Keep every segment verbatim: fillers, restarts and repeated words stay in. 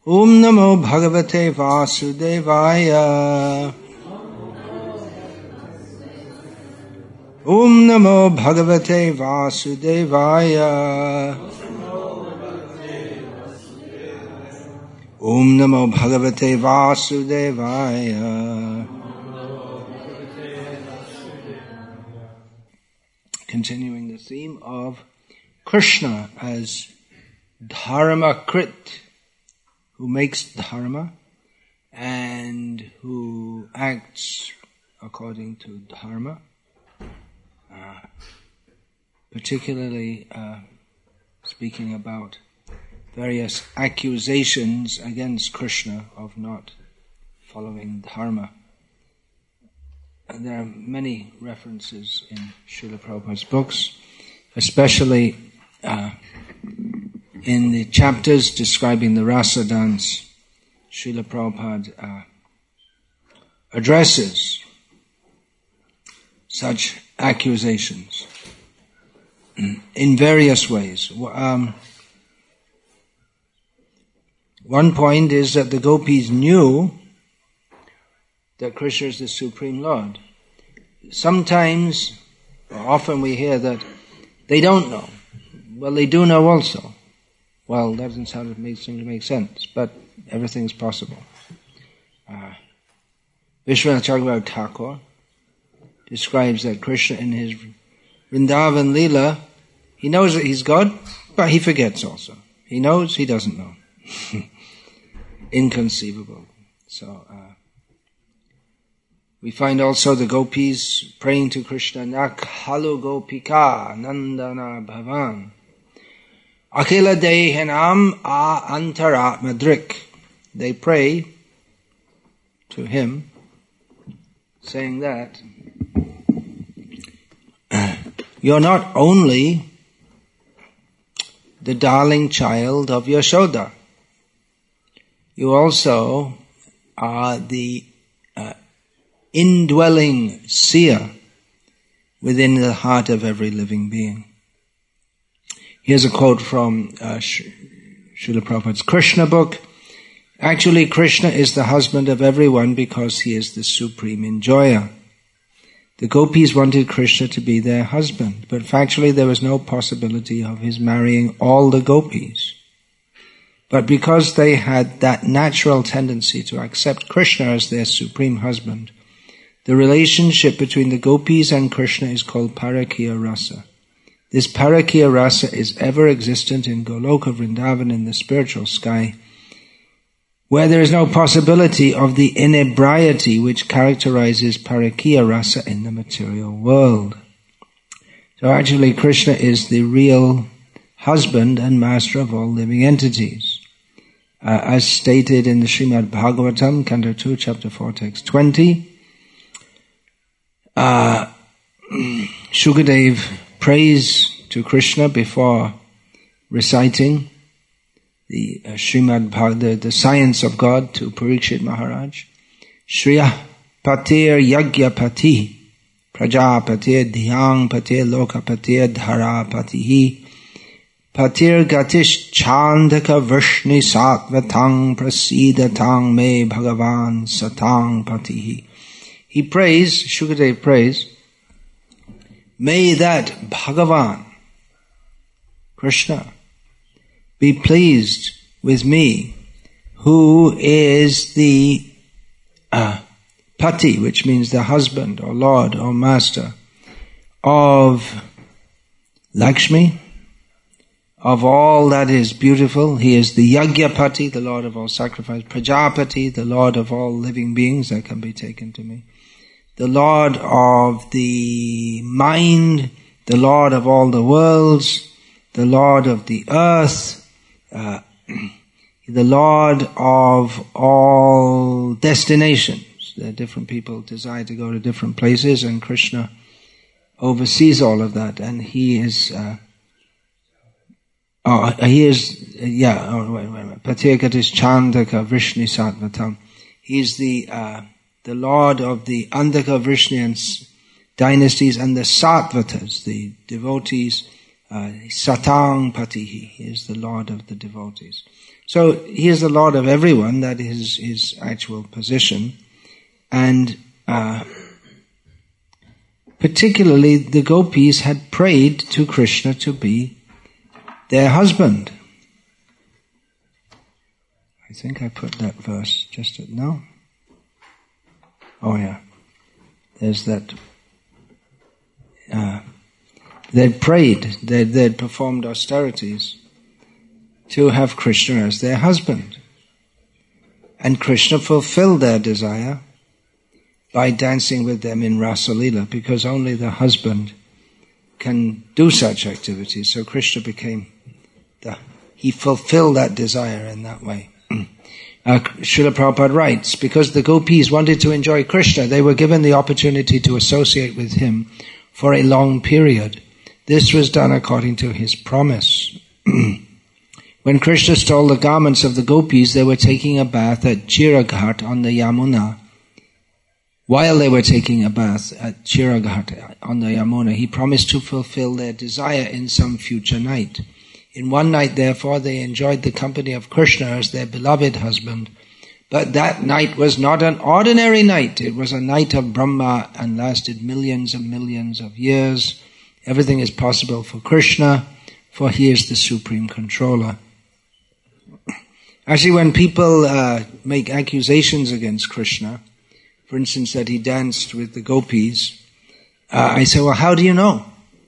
Om Namo Bhagavate Vasudevaya. Om Namo Bhagavate Vasudevaya. Om Namo Bhagavate Vasudevaya. Continuing the theme of Krishna as Dharmakrit, who makes dharma and who acts according to dharma, uh, particularly uh, speaking about various accusations against Krishna of not following dharma. And there are many references in Srila Prabhupada's books, especially uh, in the chapters describing the rasa dance. Srila Prabhupada uh, addresses such accusations in various ways. Um, one point is that the gopis knew that Krishna is the Supreme Lord. Sometimes, or often we hear that they don't know. Well, they do know also. Well, that doesn't sound to make, seem to make sense, but everything's possible. Uh, Vishwanath Chakravarti Thakur describes that Krishna in his Vrindavan Leela, he knows that he's God, but he forgets also. He knows, he doesn't know. Inconceivable. So, uh, we find also the gopis praying to Krishna, Nak halu gopika nandana bhavan akila dehanam a antaratmadrik. They pray to him, saying that you're not only the darling child of Yashoda, you also are the uh, indwelling seer within the heart of every living being. Here's a quote from uh, Srila Prabhupada's Krishna book. Actually, Krishna is the husband of everyone because he is the supreme enjoyer. The gopis wanted Krishna to be their husband, but factually there was no possibility of his marrying all the gopis. But because they had that natural tendency to accept Krishna as their supreme husband, the relationship between the gopis and Krishna is called Parakiya Rasa. This Parakiya Rasa is ever existent in Goloka Vrindavan in the spiritual sky, where there is no possibility of the inebriety which characterizes Parakiya Rasa in the material world. So actually Krishna is the real husband and master of all living entities. Uh, as stated in the Srimad Bhagavatam, Canto two, Chapter four, Text twenty, Uh, Shukadev prays to Krishna before reciting the uh, Srimad Bhag, the, the science of God to Parikshit Maharaj. Shriya patir yagya pati prajapatir dhyang patir lokapatir dhara patihi patir gatish chandaka vrshni satvatang prasidatang me bhagavan satang patihi. He prays, Shukadev prays, may that Bhagavan, Krishna, be pleased with me, who is the uh, pati, which means the husband or lord or master of Lakshmi, of all that is beautiful. He is the Yagyapati, the lord of all sacrifice, Prajapati, the lord of all living beings that can be taken to me, the Lord of the mind, the Lord of all the worlds, the Lord of the earth, uh, the Lord of all destinations. There are different people desire to go to different places, and Krishna oversees all of that, and he is, uh, oh, he is, yeah, oh, wait, wait, wait, Patirgatis Chandaka Vrishni Sattvatam. He is the, uh, the Lord of the Andhaka Vrishnian dynasties and the Sattvatas, the devotees. uh, Satang Patihi, he is the Lord of the devotees. So he is the Lord of everyone, that is his actual position. And uh, particularly the gopis had prayed to Krishna to be their husband. I think I put that verse just at, no? Oh yeah. There's that. Uh, they'd prayed, they'd, they'd performed austerities to have Krishna as their husband. And Krishna fulfilled their desire by dancing with them in Rasa Leela, because only the husband can do such activities. So Krishna became the, he fulfilled that desire in that way. Uh, Srila Prabhupada writes, because the gopis wanted to enjoy Krishna, they were given the opportunity to associate with him for a long period. This was done according to his promise. When Krishna stole the garments of the gopis, they were taking a bath at Chiraghat on the Yamuna. While they were taking a bath at Chiraghat on the Yamuna, he promised to fulfill their desire in some future night. In one night, therefore, they enjoyed the company of Krishna as their beloved husband. But that night was not an ordinary night. It was a night of Brahma and lasted millions and millions of years. Everything is possible for Krishna, for he is the supreme controller. Actually, when people uh, make accusations against Krishna, for instance, that he danced with the gopis, uh, I say, well, how do you know?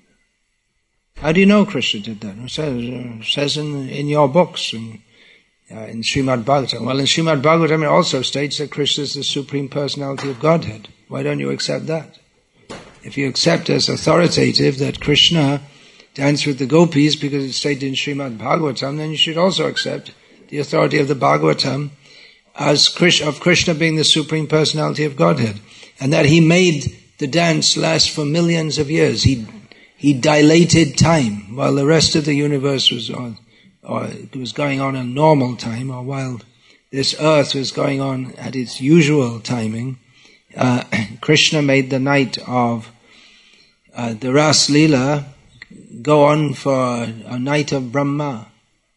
How do you know Krishna did that? It says, uh, says in, in your books, in, uh, in Srimad Bhagavatam. Well, in Srimad Bhagavatam it also states that Krishna is the Supreme Personality of Godhead. Why don't you accept that? If you accept as authoritative that Krishna danced with the gopis because it's stated in Srimad Bhagavatam, then you should also accept the authority of the Bhagavatam as Krishna, of Krishna being the Supreme Personality of Godhead, and that he made the dance last for millions of years. He he dilated time while the rest of the universe was on, or it was going on in normal time, or while this earth was going on at its usual timing. Uh, Krishna made the night of uh, the Ras Leela go on for a night of Brahma.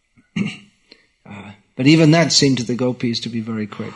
uh, But even that seemed to the gopis to be very quick.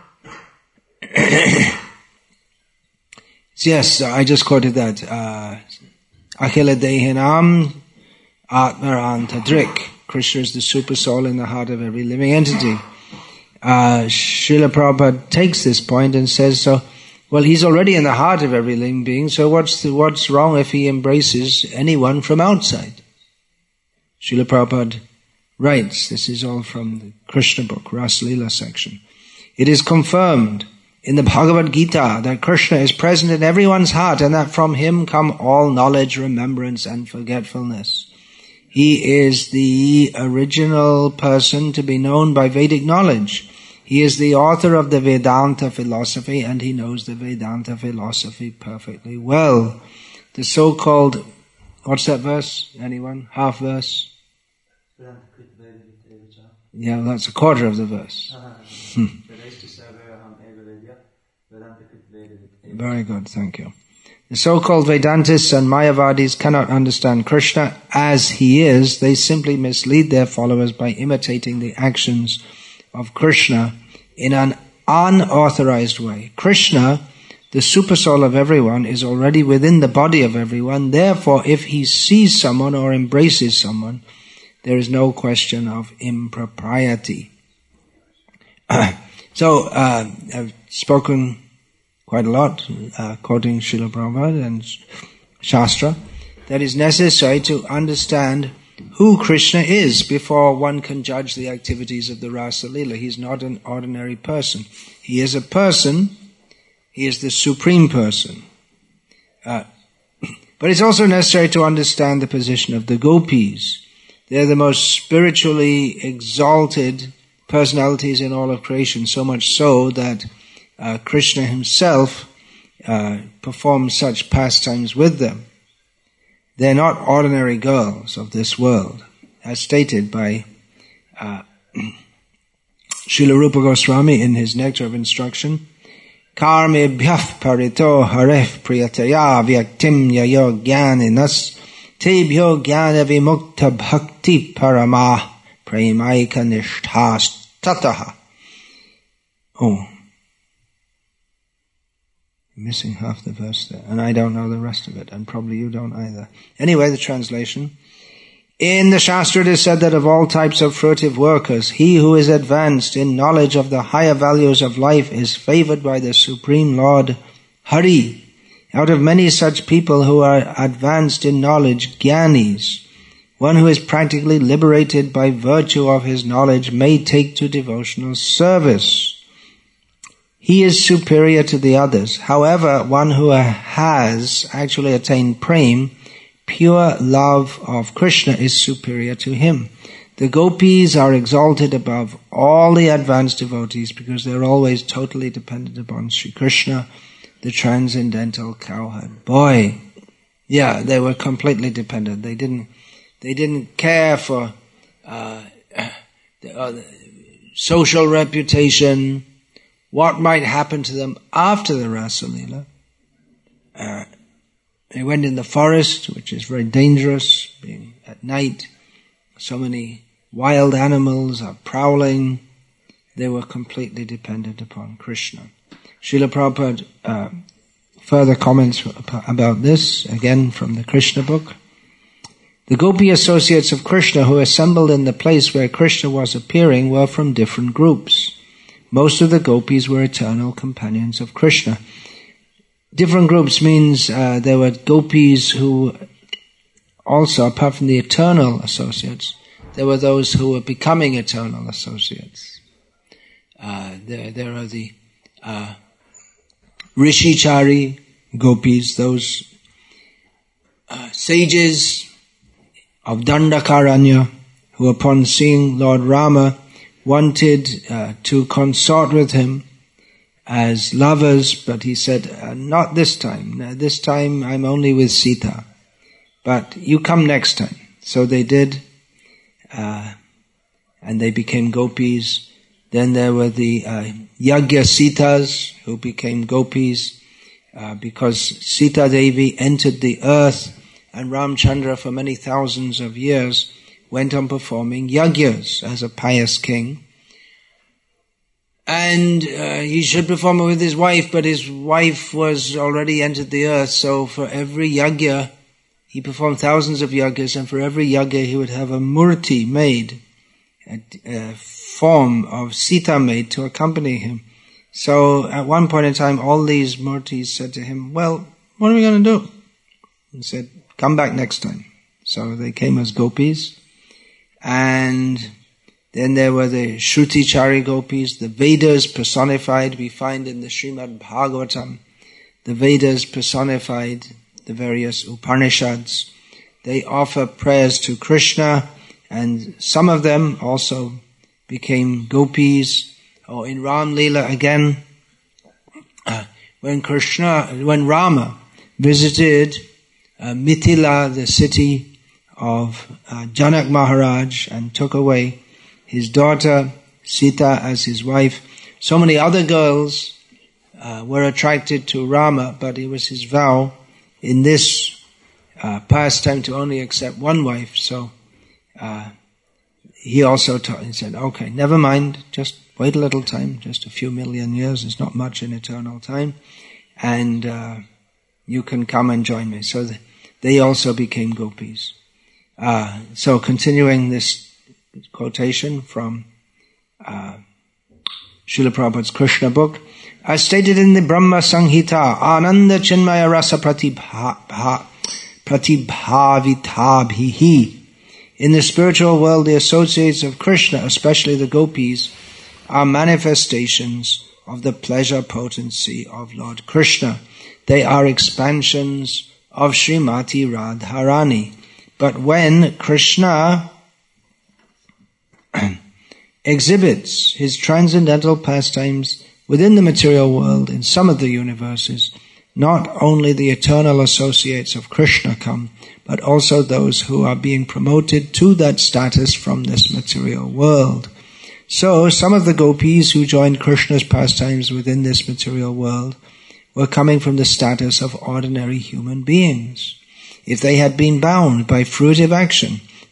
Yes, I just quoted that. Akhila Dehinam Atmaranta Drik. Krishna is the super soul in the heart of every living entity. Uh, Srila Prabhupada takes this point and says, so, well, he's already in the heart of every living being, so what's the, what's wrong if he embraces anyone from outside? Srila Prabhupada writes, this is all from the Krishna book, Rasa Leela section. It is confirmed in the Bhagavad Gita that Krishna is present in everyone's heart and that from him come all knowledge, remembrance and forgetfulness. He is the original person to be known by Vedic knowledge. He is the author of the Vedanta philosophy and he knows the Vedanta philosophy perfectly well. The so-called, what's that verse? Anyone? Half verse? Yeah, that's a quarter of the verse. Hmm. Very good, thank you. The so-called Vedantists and Mayavadis cannot understand Krishna as he is. They simply mislead their followers by imitating the actions of Krishna in an unauthorized way. Krishna, the super soul of everyone, is already within the body of everyone. Therefore, if he sees someone or embraces someone, there is no question of impropriety. so, uh, I've spoken quite a lot, uh, quoting Srila Prabhupada and Shastra, that is necessary to understand who Krishna is before one can judge the activities of the Rasa Leela. He's not an ordinary person. He is a person, he is the supreme person. Uh, but it's also necessary to understand the position of the gopis. They're the most spiritually exalted personalities in all of creation, so much so that uh, Krishna himself uh, performs such pastimes with them. They're not ordinary girls of this world, as stated by uh, Srila Rupa Goswami in his Nectar of Instruction. Karme bhyaf parito haref priyataya vyaktim yayo jnaninas tebhyo jnana vimukta bhakti parama premaika nishthas tataha. Oh, I'm missing half the verse there, and I don't know the rest of it, and probably you don't either. Anyway, the translation. In the Shastra it is said that of all types of fruitive workers, he who is advanced in knowledge of the higher values of life is favored by the Supreme Lord Hari. Out of many such people who are advanced in knowledge, Gyanis, one who is practically liberated by virtue of his knowledge may take to devotional service. He is superior to the others. However, one who has actually attained prem, pure love of Krishna, is superior to him. The gopis are exalted above all the advanced devotees because they're always totally dependent upon Sri Krishna, the transcendental cowherd. Boy, yeah, they were completely dependent. They didn't, they didn't care for uh, the, uh, social reputation, what might happen to them after the Rasa Leela. Uh, they went in the forest, which is very dangerous, being at night. So many wild animals are prowling. They were completely dependent upon Krishna. Srila Prabhupada uh, further comments about this, again from the Krishna book. The gopi associates of Krishna who assembled in the place where Krishna was appearing were from different groups. Most of the gopis were eternal companions of Krishna. Different groups means uh, there were gopis who also, apart from the eternal associates, there were those who were becoming eternal associates. Uh, there, there are the uh, Rishichari gopis, those uh, sages of Dandakaranya who upon seeing Lord Rama wanted uh, to consort with him as lovers, but he said, uh, not this time. Uh, this time I'm only with Sita. But you come next time. So they did, uh, and they became gopis. Then there were the uh, Yagya Sitas who became gopis uh, because Sita Devi entered the earth and Ramchandra for many thousands of years went on performing yagyas as a pious king. And uh, he should perform it with his wife, but his wife was already entered the earth, so for every yagya, he performed thousands of yagyas, and for every yagya he would have a murti made, a, a form of Sita made to accompany him. So at one point in time, all these murtis said to him, well, what are we going to do? He said, come back next time. So they came as gopis, and then there were the Shrutichari gopis, the Vedas personified. We find in the Srimad Bhagavatam, the Vedas personified, the various Upanishads. They offer prayers to Krishna, and some of them also became gopis. Or in Ram Leela again, uh, when Krishna, when Rama visited uh, Mithila, the city of uh, Janak Maharaj, and took away his daughter Sita as his wife. So many other girls uh, were attracted to Rama, but it was his vow in this uh, pastime to only accept one wife. So uh, he also taught, he said, okay, never mind, just wait a little time, just a few million years, it's not much in eternal time, and uh, you can come and join me. So th- they also became gopis. Uh, so continuing this quotation from uh, Srila Prabhupada's Krishna book, as stated in the Brahma Sanghita, Ananda Chinmaya Rasa Pratibhavitabhihi. In the spiritual world, the associates of Krishna, especially the gopis, are manifestations of the pleasure potency of Lord Krishna. They are expansions of Srimati Radharani. But when Krishna exhibits his transcendental pastimes within the material world in some of the universes, not only the eternal associates of Krishna come, but also those who are being promoted to that status from this material world. So, some of the gopis who joined Krishna's pastimes within this material world were coming from the status of ordinary human beings. If they had been bound by fruitive action,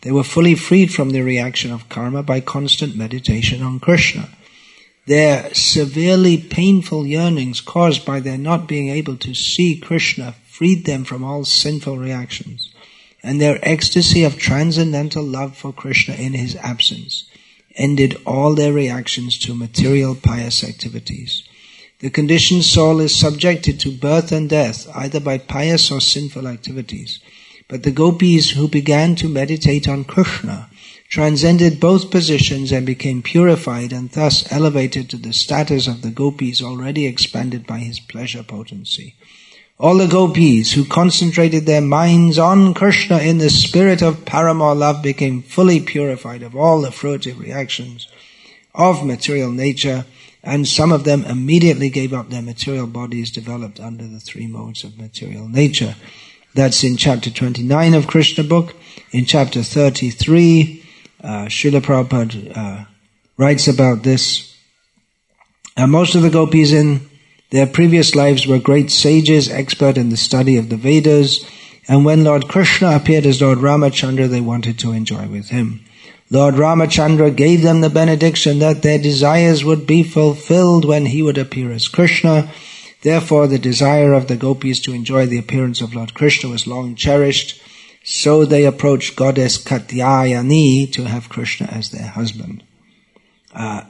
They were fully freed from the reaction of karma by constant meditation on Krishna. Their severely painful yearnings caused by their not being able to see Krishna freed them from all sinful reactions, and their ecstasy of transcendental love for Krishna in his absence ended all their reactions to material pious activities. The conditioned soul is subjected to birth and death either by pious or sinful activities, but the gopis who began to meditate on Krishna transcended both positions and became purified and thus elevated to the status of the gopis already expanded by his pleasure potency. All the gopis who concentrated their minds on Krishna in the spirit of paramour love became fully purified of all the fruitive reactions of material nature, and some of them immediately gave up their material bodies developed under the three modes of material nature. That's in chapter twenty-nine of Krishna book. In chapter thirty-three, Uh, Srila Prabhupada uh, writes about this. Uh, most of the gopis in their previous lives were great sages, expert in the study of the Vedas, and when Lord Krishna appeared as Lord Ramachandra, they wanted to enjoy with him. Lord Ramachandra gave them the benediction that their desires would be fulfilled when he would appear as Krishna. Therefore, the desire of the gopis to enjoy the appearance of Lord Krishna was long cherished. So they approached goddess Katyayani to have Krishna as their husband. Uh,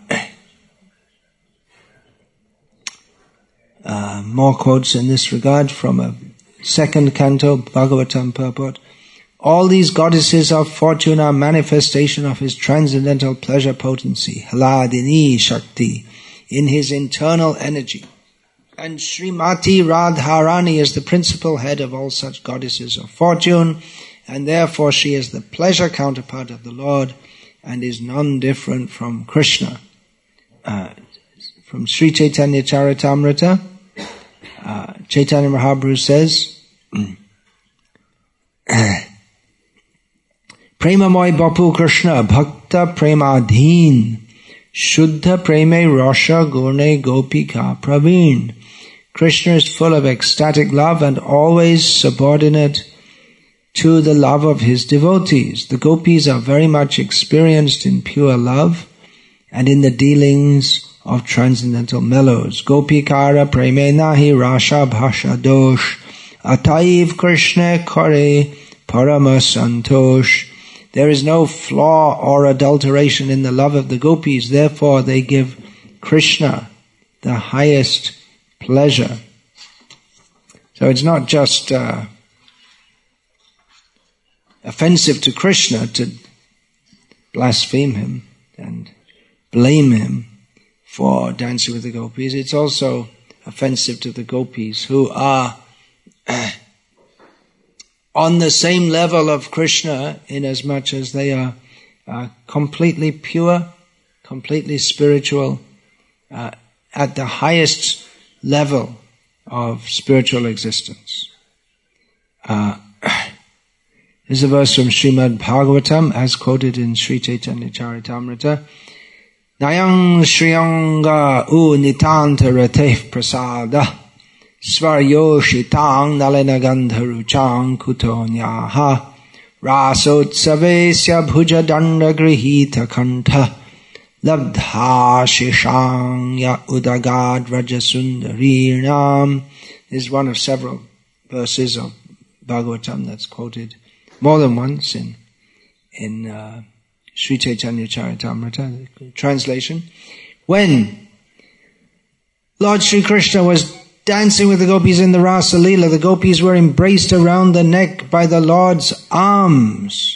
uh, more quotes in this regard from a second canto, Bhagavatam purport. All these goddesses of fortune are manifestation of his transcendental pleasure potency, Hladini Shakti, in his internal energy. And Srimati Radharani is the principal head of all such goddesses of fortune, and therefore she is the pleasure counterpart of the Lord and is none different from Krishna. Uh, from Sri Chaitanya Charitamrita, uh, Chaitanya Mahaprabhu says, Premamoy Bapu Krishna Bhakta Premadheen Shuddha Preme Rasha Gurne Gopika Praveen. Krishna is full of ecstatic love and always subordinate to the love of his devotees. The gopis are very much experienced in pure love and in the dealings of transcendental mellows. Gopikara preme nahi rasha bhasha dosh ataiv Krishna kare parama santosh. There is no flaw or adulteration in the love of the gopis, therefore they give Krishna the highest pleasure. So it's not just uh, offensive to Krishna to blaspheme him and blame him for dancing with the gopis. It's also offensive to the gopis who are uh, on the same level of Krishna in as much as they are uh, completely pure, completely spiritual, uh, at the highest level of spiritual existence. Uh, This is a verse from Srimad Bhagavatam, as quoted in Sri Chaitanya Charitamrita. Nayang Shriyanga U Nitanta Rateh Prasada Svaryoshitang Nalena Gandharuchang Kutonyaha Rasotsavesya Bhuja Danda Grihita Kanta Labdha Shishanya Udagad Rajasundarinam. This is one of several verses of Bhagavatam that's quoted more than once in in uh, Sri Chaitanya Charitamrita. Translation: when Lord Sri Krishna was dancing with the gopis in the Rasa Leela, the gopis were embraced around the neck by the Lord's arms.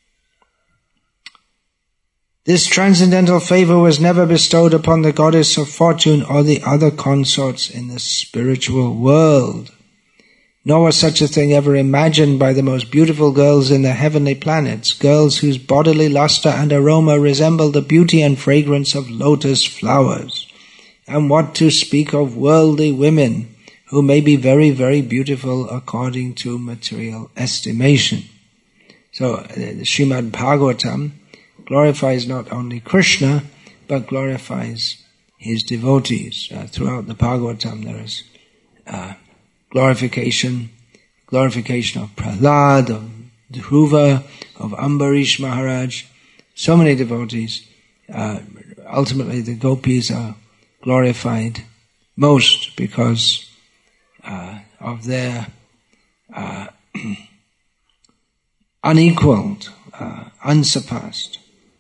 This transcendental favor was never bestowed upon the goddess of fortune or the other consorts in the spiritual world. Nor was such a thing ever imagined by the most beautiful girls in the heavenly planets, girls whose bodily luster and aroma resemble the beauty and fragrance of lotus flowers. And what to speak of worldly women, who may be very, very beautiful according to material estimation. So, uh, Srimad Bhagavatam glorifies not only Krishna, but glorifies his devotees. Uh, throughout the Bhagavatam there is uh, glorification, glorification of Prahlad, of Dhruva, of Ambarish Maharaj, so many devotees. Uh, ultimately the gopis are glorified most because uh, of their uh, unequaled, uh, unsurpassed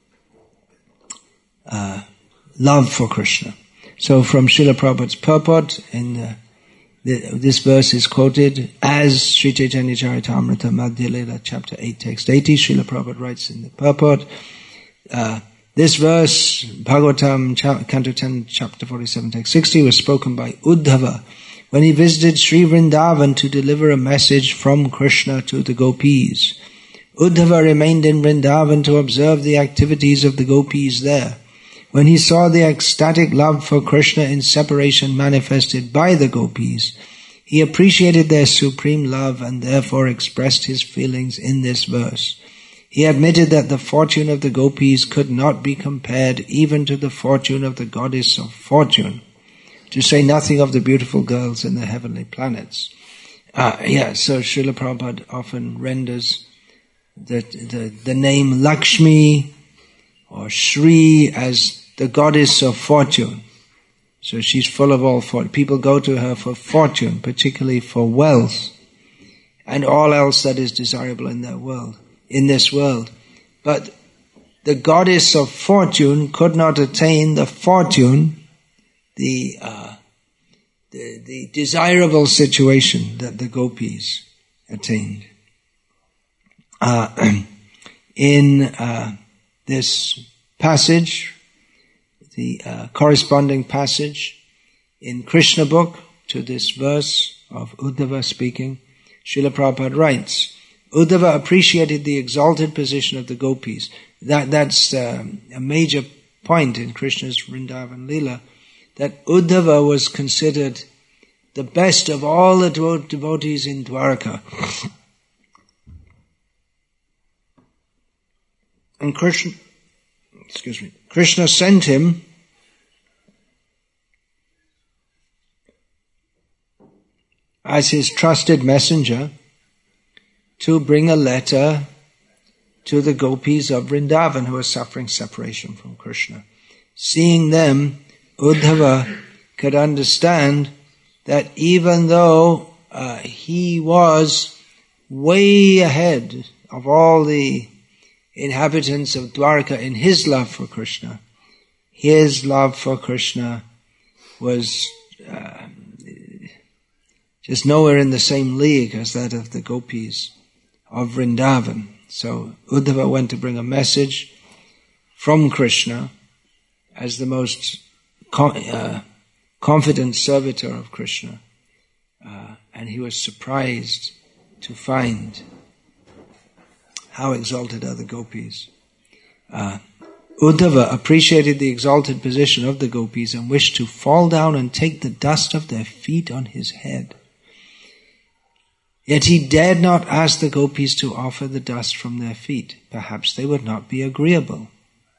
uh, love for Krishna. So from Srila Prabhupada's purport, in uh, the, this verse is quoted as Sri Chaitanya Charitamrita Madhya Lila, chapter eight, text eighty. Srila Prabhupada writes in the purport, uh, this verse, Bhagavatam, cha- Canto ten, chapter forty-seven, text sixty, was spoken by Uddhava when he visited Sri Vrindavan to deliver a message from Krishna to the gopis. Uddhava remained in Vrindavan to observe the activities of the gopis there. When he saw the ecstatic love for Krishna in separation manifested by the gopis, he appreciated their supreme love and therefore expressed his feelings in this verse. He admitted that the fortune of the gopis could not be compared even to the fortune of the goddess of fortune, to say nothing of the beautiful girls in the heavenly planets. Uh, yeah, so Srila Prabhupada often renders the, the, the name Lakshmi or Shri as the goddess of fortune. So she's full of all fortune. People go to her for fortune, particularly for wealth, and all else that is desirable in that world. in this world. But the goddess of fortune could not attain the fortune, the, uh, the, the desirable situation that the gopis attained. Uh, in uh, this passage, the uh, corresponding passage in Krishna book to this verse of Uddhava speaking, Srila Prabhupada writes, Uddhava appreciated the exalted position of the gopis. That, that's um, a major point in Krishna's Vrindavan Leela, that Uddhava was considered the best of all the devo- devotees in Dwarka. And Krishna, excuse me, Krishna sent him as his trusted messenger to bring a letter to the gopis of Vrindavan who are suffering separation from Krishna. Seeing them, Uddhava could understand that even though uh, he was way ahead of all the inhabitants of Dwarka in his love for Krishna, his love for Krishna was uh, just nowhere in the same league as that of the gopis of Vrindavan. So Uddhava went to bring a message from Krishna as the most con- uh, confident servitor of Krishna. Uh, and he was surprised to find how exalted are the gopis. Uh, Uddhava appreciated the exalted position of the gopis and wished to fall down and take the dust of their feet on his head. Yet he dared not ask the gopis to offer the dust from their feet. Perhaps they would not be agreeable.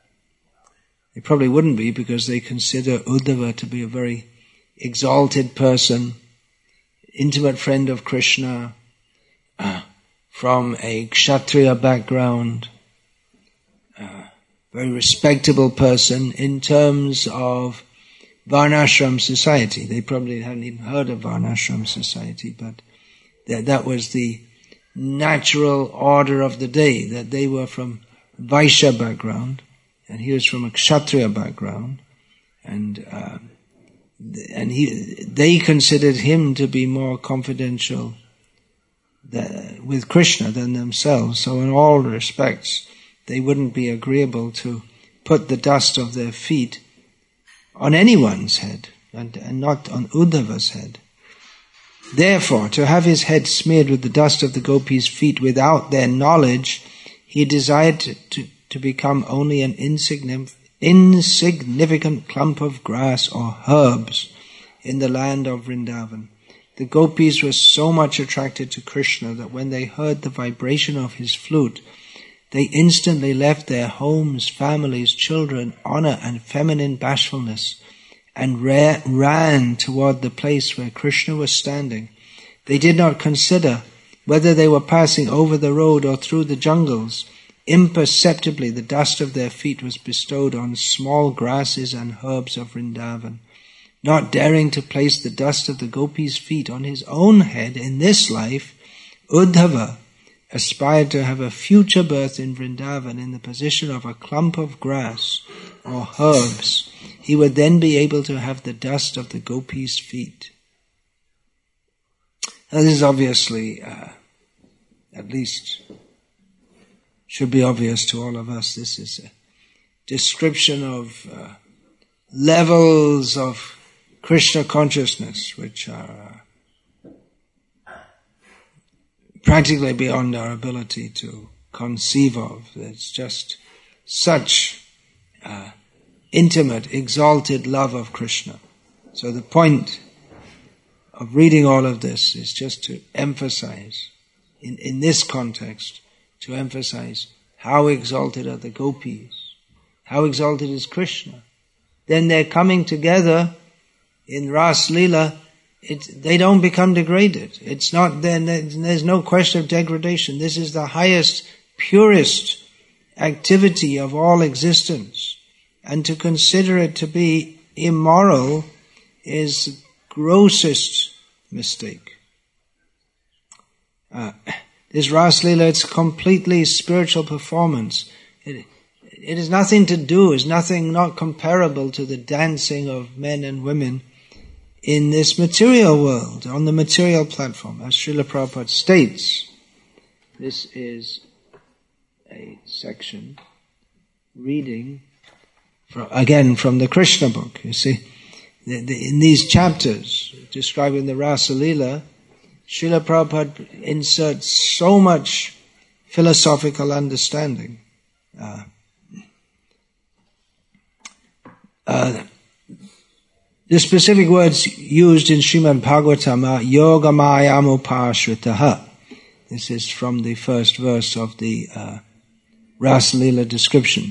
They probably wouldn't be, because they consider Uddhava to be a very exalted person, intimate friend of Krishna, uh, from a kshatriya background, uh, very respectable person in terms of Varnashram society. They probably hadn't even heard of Varnashram society, but that that was the natural order of the day, that they were from Vaishya background, and he was from a kshatriya background, and uh, and he they considered him to be more confidential the, with Krishna than themselves. So in all respects, they wouldn't be agreeable to put the dust of their feet on anyone's head, and, and not on Uddhava's head. Therefore, to have his head smeared with the dust of the gopis' feet without their knowledge, he desired to, to, to become only an insignificant, insignificant clump of grass or herbs in the land of Vrindavan. The gopis were so much attracted to Krishna that when they heard the vibration of his flute, they instantly left their homes, families, children, honor, and feminine bashfulness, and ra- ran toward the place where Krishna was standing. They did not consider Whether they were passing over the road or through the jungles, imperceptibly the dust of their feet was bestowed on small grasses and herbs of Vrindavan. Not daring to place the dust of the gopis' feet on his own head in this life, Uddhava aspired to have a future birth in Vrindavan in the position of a clump of grass or herbs. He would then be able to have the dust of the gopis' feet. Now this is obviously, uh, at least, should be obvious to all of us. This is a description of uh, levels of Krishna consciousness which are uh, practically beyond our ability to conceive of. It's just such uh, intimate, exalted love of Krishna. So the point of reading all of this is just to emphasize, in, in this context, to emphasize how exalted are the gopis, how exalted is Krishna. Then they're coming together in Ras Leela. It, they don't become degraded. It's not, then there's no question of degradation. This is the highest, purest activity of all existence. And to consider it to be immoral is the grossest mistake. Uh, this Ras Leela, it's completely spiritual performance. It, it has nothing to do, is nothing, not comparable to the dancing of men and women in this material world, on the material platform. As Srila Prabhupada states, this is a section reading from, again from the Krishna book. You see, the, the, in these chapters describing the Rasa Leela, Srila Prabhupada inserts so much philosophical understanding. Uh, uh, the specific words used in Srimad Bhagavatam are Yogamayam upashritaha. This is from the first verse of the uh, Rasa Leela description.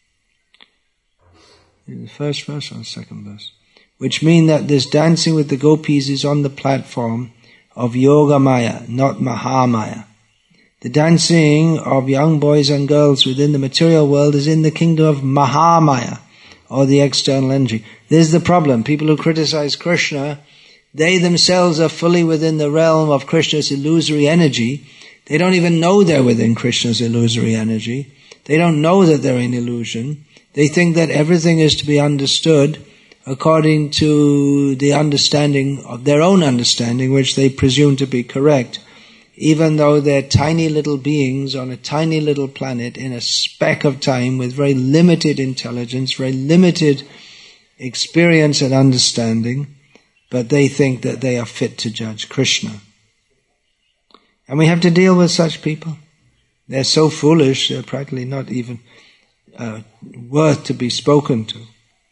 The first verse or the second verse? Which mean that this dancing with the gopis is on the platform of Yoga Maya, not Mahamaya. The dancing of young boys and girls within the material world is in the kingdom of Mahamaya, or the external energy. This is the problem. People who criticize Krishna, they themselves are fully within the realm of Krishna's illusory energy. They don't even know they're within Krishna's illusory energy. They don't know that they're in illusion. They think that everything is to be understood according to the understanding of their own understanding, which they presume to be correct, even though they're tiny little beings on a tiny little planet in a speck of time with very limited intelligence, very limited experience and understanding, but they think that they are fit to judge Krishna. And we have to deal with such people. They're so foolish, they're practically not even uh, worth to be spoken to.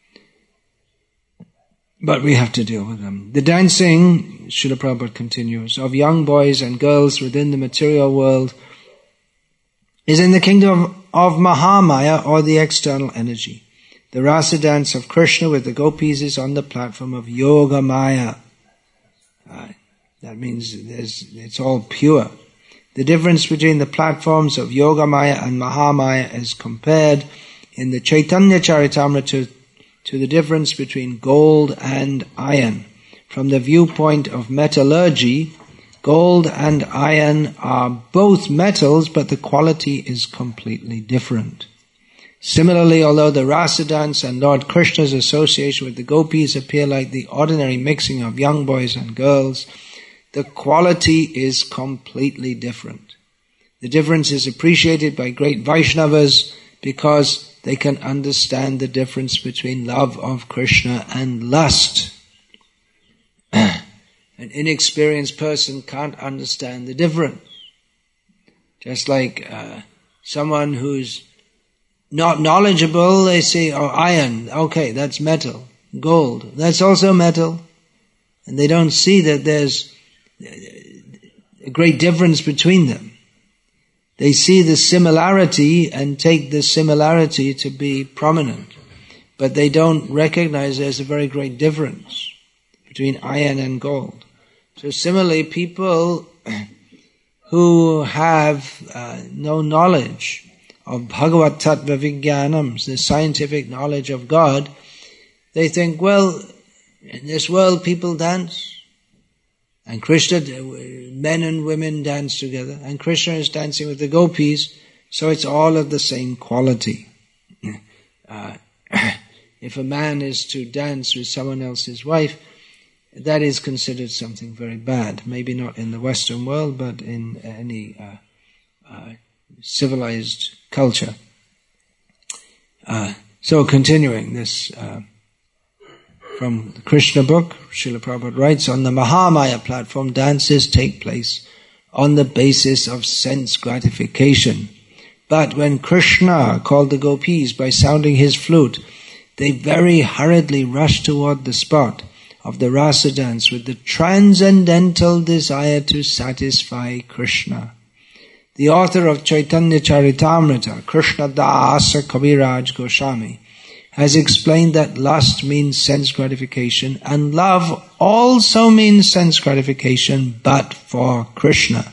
But we have to deal with them. The dancing, Srila Prabhupada continues, of young boys and girls within the material world is in the kingdom of Mahamaya, or the external energy. The rasa dance of Krishna with the gopis is on the platform of Yoga Maya. Uh, that means there's, it's all pure. The difference between the platforms of Yoga Maya and Mahamaya is compared in the Chaitanya Charitamrita to to the difference between gold and iron. From the viewpoint of metallurgy, gold and iron are both metals, but the quality is completely different. Similarly, although the rasa dance and Lord Krishna's association with the gopis appear like the ordinary mixing of young boys and girls, the quality is completely different. The difference is appreciated by great Vaishnavas because they can understand the difference between love of Krishna and lust. An inexperienced person can't understand the difference. Just like uh, someone who's not knowledgeable, they say, oh, iron, okay, that's metal. Gold, that's also metal. And they don't see that there's a great difference between them. They see the similarity and take the similarity to be prominent, but they don't recognize there's a very great difference between iron and gold. So similarly, people who have uh, no knowledge of Bhagavat Tattva Vijnanam, the scientific knowledge of God, they think, well, in this world people dance, and Krishna, men and women dance together, and Krishna is dancing with the gopis, so it's all of the same quality. Uh, if a man is to dance with someone else's wife, that is considered something very bad. Maybe not in the Western world, but in any uh, uh, civilized culture. Uh, so continuing this uh, from the Krishna book, Srila Prabhupada writes, on the Mahamaya platform, dances take place on the basis of sense gratification. But when Krishna called the gopis by sounding his flute, they very hurriedly rushed toward the spot of the rasa dance with the transcendental desire to satisfy Krishna. The author of Chaitanya Charitamrita, Krishna Dasa Kaviraj Goswami, has explained that lust means sense gratification and love also means sense gratification, but for Krishna.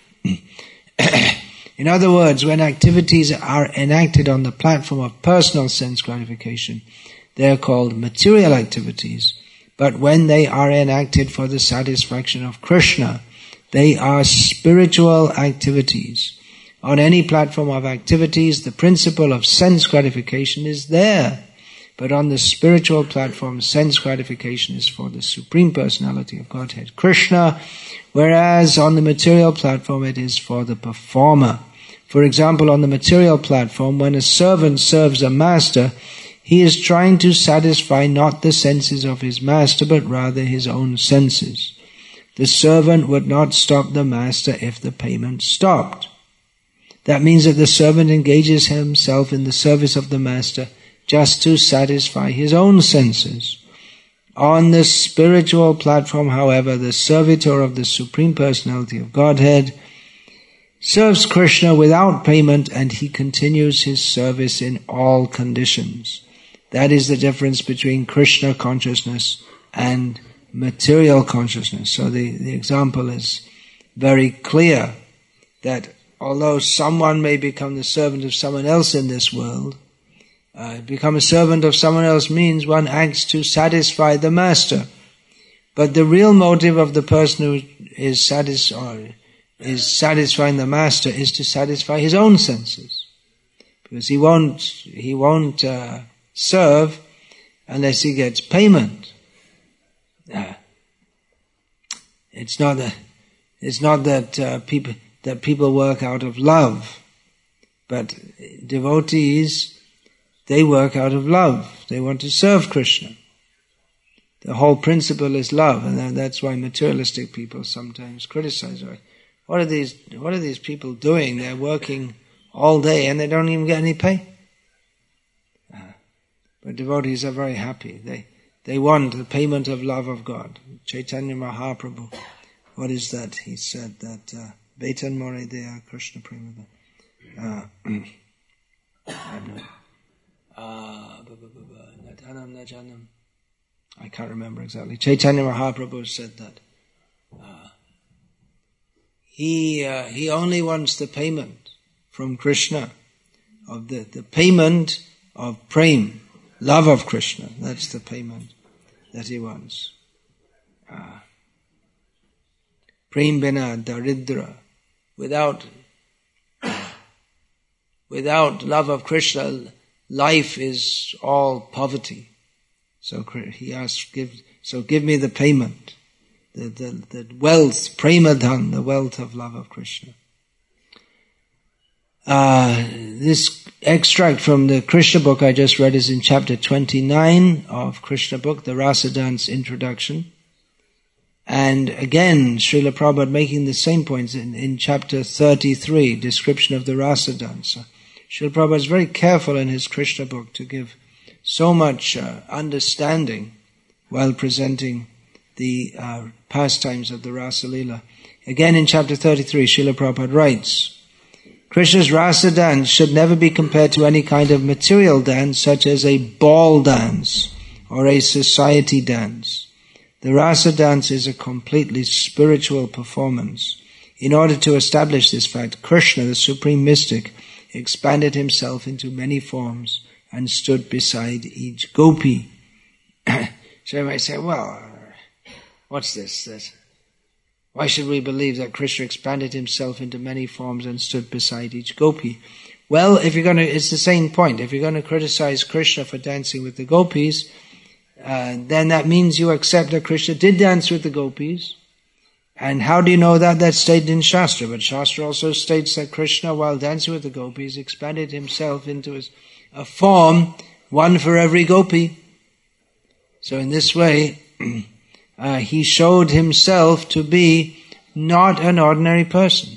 In other words, when activities are enacted on the platform of personal sense gratification, they are called material activities. But when they are enacted for the satisfaction of Krishna, they are spiritual activities. On any platform of activities, the principle of sense gratification is there. But on the spiritual platform, sense gratification is for the Supreme Personality of Godhead, Krishna, whereas on the material platform it is for the performer. For example, on the material platform, when a servant serves a master, he is trying to satisfy not the senses of his master, but rather his own senses. The servant would not stop the master if the payment stopped. That means that the servant engages himself in the service of the master just to satisfy his own senses. On the spiritual platform, however, the servitor of the Supreme Personality of Godhead serves Krishna without payment, and he continues his service in all conditions. That is the difference between Krishna consciousness and material consciousness. So the, the example is very clear that although someone may become the servant of someone else in this world, uh, become a servant of someone else means one acts to satisfy the master. But the real motive of the person who is satisfied is satisfying the master is to satisfy his own senses, because he won't he won't uh, serve unless he gets payment. Uh, it's not that it's not that uh, people that people work out of love, but devotees, they work out of love. They want to serve Krishna. The whole principle is love, and that's why materialistic people sometimes criticize it. What are these, what are these people doing? They're working all day and they don't even get any pay. Uh, but devotees are very happy. They they want the payment of love of God. Chaitanya Mahaprabhu, what is that? He said that Betan More Deya Krishna Premada. Natanam Najanam. I can't remember exactly. Chaitanya Mahaprabhu said that. Uh, He uh, he only wants the payment from Krishna, of the, the payment of prem, love of Krishna. That's the payment that he wants. Uh, prem bina daridra. Without without love of Krishna, life is all poverty. So he asks, give so give me the payment. The, the, the wealth, premadhan, the wealth of love of Krishna. Uh, this extract from the Krishna book I just read is in chapter twenty-nine of Krishna book, the Rasa Dance introduction. And again, Srila Prabhupada making the same points in, in chapter thirty-three, description of the Rasa Dance. Srila Prabhupada is very careful in his Krishna book to give so much uh, understanding while presenting the uh, pastimes of the Rasa Leela. Again in chapter thirty-three, Srila Prabhupada writes, Krishna's Rasa dance should never be compared to any kind of material dance such as a ball dance or a society dance. The Rasa dance is a completely spiritual performance. In order to establish this fact, Krishna, the supreme mystic, expanded himself into many forms and stood beside each gopi. So you might say, well, what's this? this? Why should we believe that Krishna expanded himself into many forms and stood beside each gopi? Well, if you're going to, it's the same point. If you're going to criticize Krishna for dancing with the gopis, uh, then that means you accept that Krishna did dance with the gopis. And how do you know that? That's stated in Shastra. But Shastra also states that Krishna, while dancing with the gopis, expanded himself into a form, one for every gopi. So in this way, uh, he showed himself to be not an ordinary person.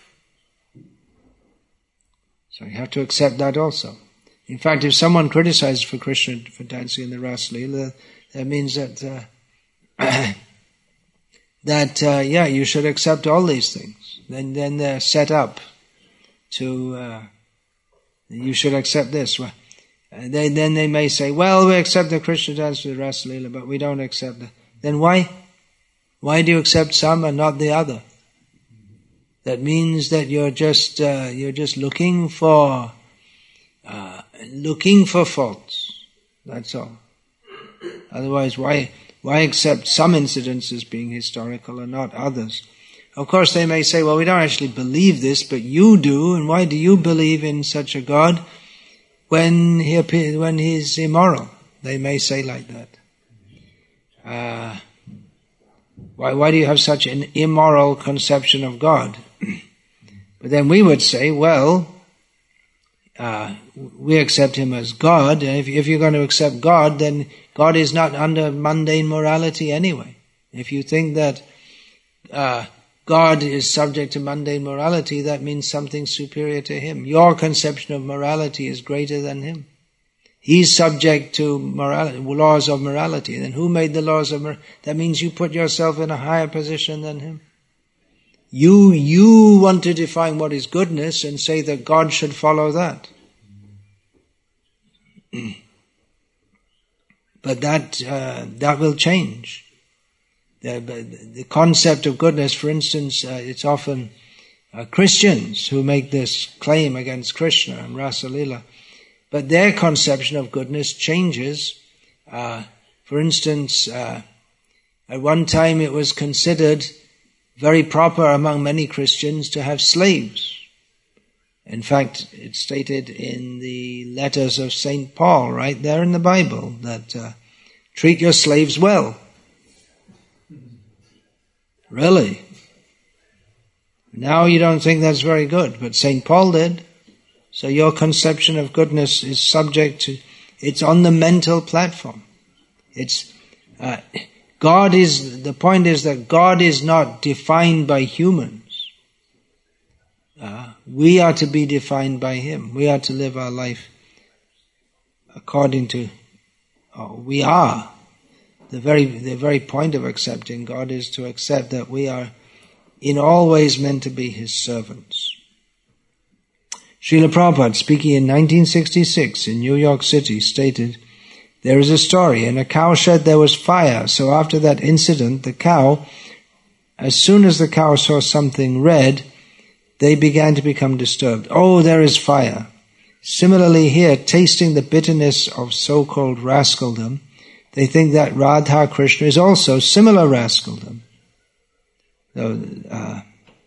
So you have to accept that also. In fact, if someone criticizes for Krishna for dancing in the Rasa Leela, that means that uh, that uh, yeah, you should accept all these things. Then, then they're set up to. Uh, you should accept this. Well, uh, they, then they may say, "Well, we accept the Krishna dance to the Rasa Leela, but we don't accept it." Then why? Why do you accept some and not the other? That means that you're just uh, you're just looking for uh, looking for faults. That's all. Otherwise, why why accept some incidents as being historical and not others? Of course, they may say, "Well, we don't actually believe this, but you do. And why do you believe in such a God when he appear, when he's immoral?" They may say like that. Uh, why why do you have such an immoral conception of God? But then we would say, well, uh, we accept him as God, and if, if you're going to accept God, then God is not under mundane morality anyway. If you think that uh, God is subject to mundane morality, that means something superior to him. Your conception of morality is greater than him. He's subject to morality, laws of morality. Then who made the laws of morality? That means you put yourself in a higher position than him. You, you want to define what is goodness and say that God should follow that. But that, uh, that will change. The, the concept of goodness, for instance, uh, it's often uh, Christians who make this claim against Krishna and Rasa Leela. But their conception of goodness changes. Uh, for instance, uh, at one time it was considered very proper among many Christians to have slaves. In fact, it's stated in the letters of Saint Paul, right there in the Bible, that uh, treat your slaves well. Really? Now you don't think that's very good, but Saint Paul did. So your conception of goodness is subject to, it's on the mental platform. It's, uh, God is, the point is that God is not defined by humans. Uh, we are to be defined by him. We are to live our life according to, oh, we are. The very, the very point of accepting God is to accept that we are in all ways meant to be his servants. Srila Prabhupada, speaking in nineteen sixty-six in New York City, stated, "There is a story. In a cow shed there was fire. So after that incident, the cow, as soon as the cow saw something red, they began to become disturbed. Oh, there is fire. Similarly here, tasting the bitterness of so-called rascaldom, they think that Radha Krishna is also similar rascaldom." So, uh,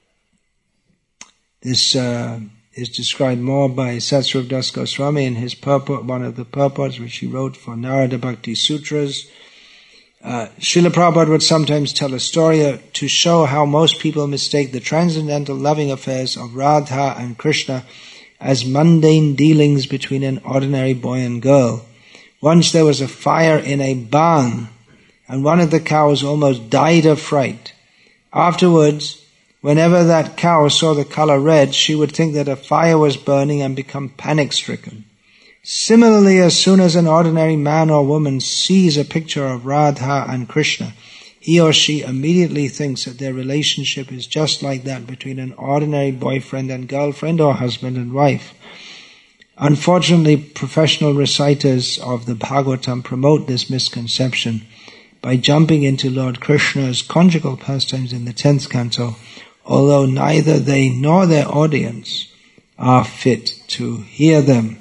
this uh, is described more by Satsvarup Das Goswami in his purport, one of the purports which he wrote for Narada Bhakti Sutras. Uh, Srila Prabhupada would sometimes tell a story to show how most people mistake the transcendental loving affairs of Radha and Krishna as mundane dealings between an ordinary boy and girl. Once there was a fire in a barn, and one of the cows almost died of fright. Afterwards, whenever that cow saw the color red, she would think that a fire was burning and become panic-stricken. Similarly, as soon as an ordinary man or woman sees a picture of Radha and Krishna, he or she immediately thinks that their relationship is just like that between an ordinary boyfriend and girlfriend or husband and wife. Unfortunately, professional reciters of the Bhagavatam promote this misconception by jumping into Lord Krishna's conjugal pastimes in the tenth canto, although neither they nor their audience are fit to hear them.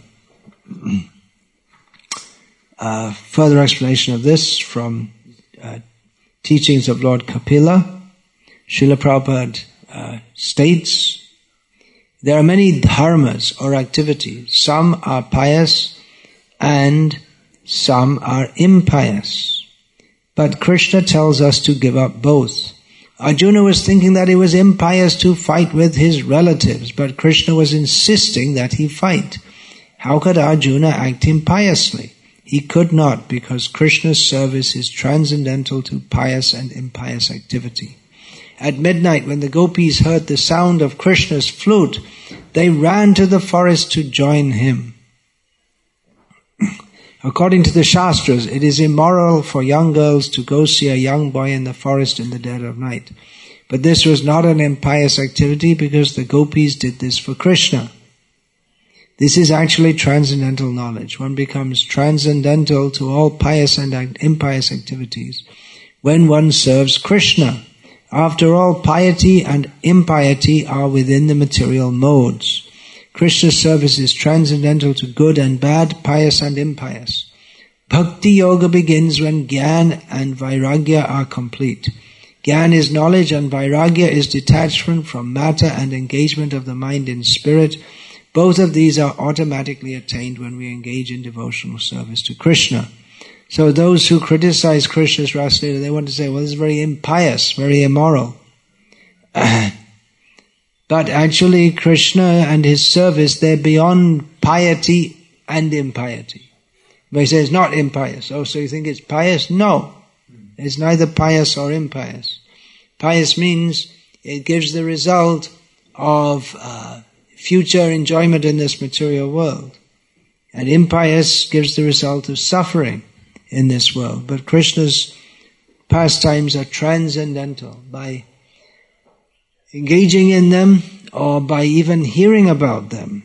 Uh, further explanation of this from uh, Teachings of Lord Kapila. Srila Prabhupada uh, states, there are many dharmas or activities. Some are pious and some are impious. But Krishna tells us to give up both. Arjuna was thinking that it was impious to fight with his relatives, but Krishna was insisting that he fight. How could Arjuna act impiously? He could not, because Krishna's service is transcendental to pious and impious activity. At midnight, when the gopis heard the sound of Krishna's flute, they ran to the forest to join him. According to the Shastras, it is immoral for young girls to go see a young boy in the forest in the dead of night. But this was not an impious activity because the gopis did this for Krishna. This is actually transcendental knowledge. One becomes transcendental to all pious and impious activities when one serves Krishna. After all, piety and impiety are within the material modes. Krishna's service is transcendental to good and bad, pious and impious. Bhakti Yoga begins when Gyan and Vairagya are complete. Gyan is knowledge and Vairagya is detachment from matter and engagement of the mind in spirit. Both of these are automatically attained when we engage in devotional service to Krishna. So those who criticize Krishna's Rasa Leela, they want to say, well, this is very impious, very immoral. But actually Krishna and his service, they're beyond piety and impiety. But he says it's not impious. Oh, so you think it's pious? No. It's neither pious or impious. Pious means it gives the result of uh, future enjoyment in this material world. And impious gives the result of suffering in this world. But Krishna's pastimes are transcendental. By engaging in them or by even hearing about them,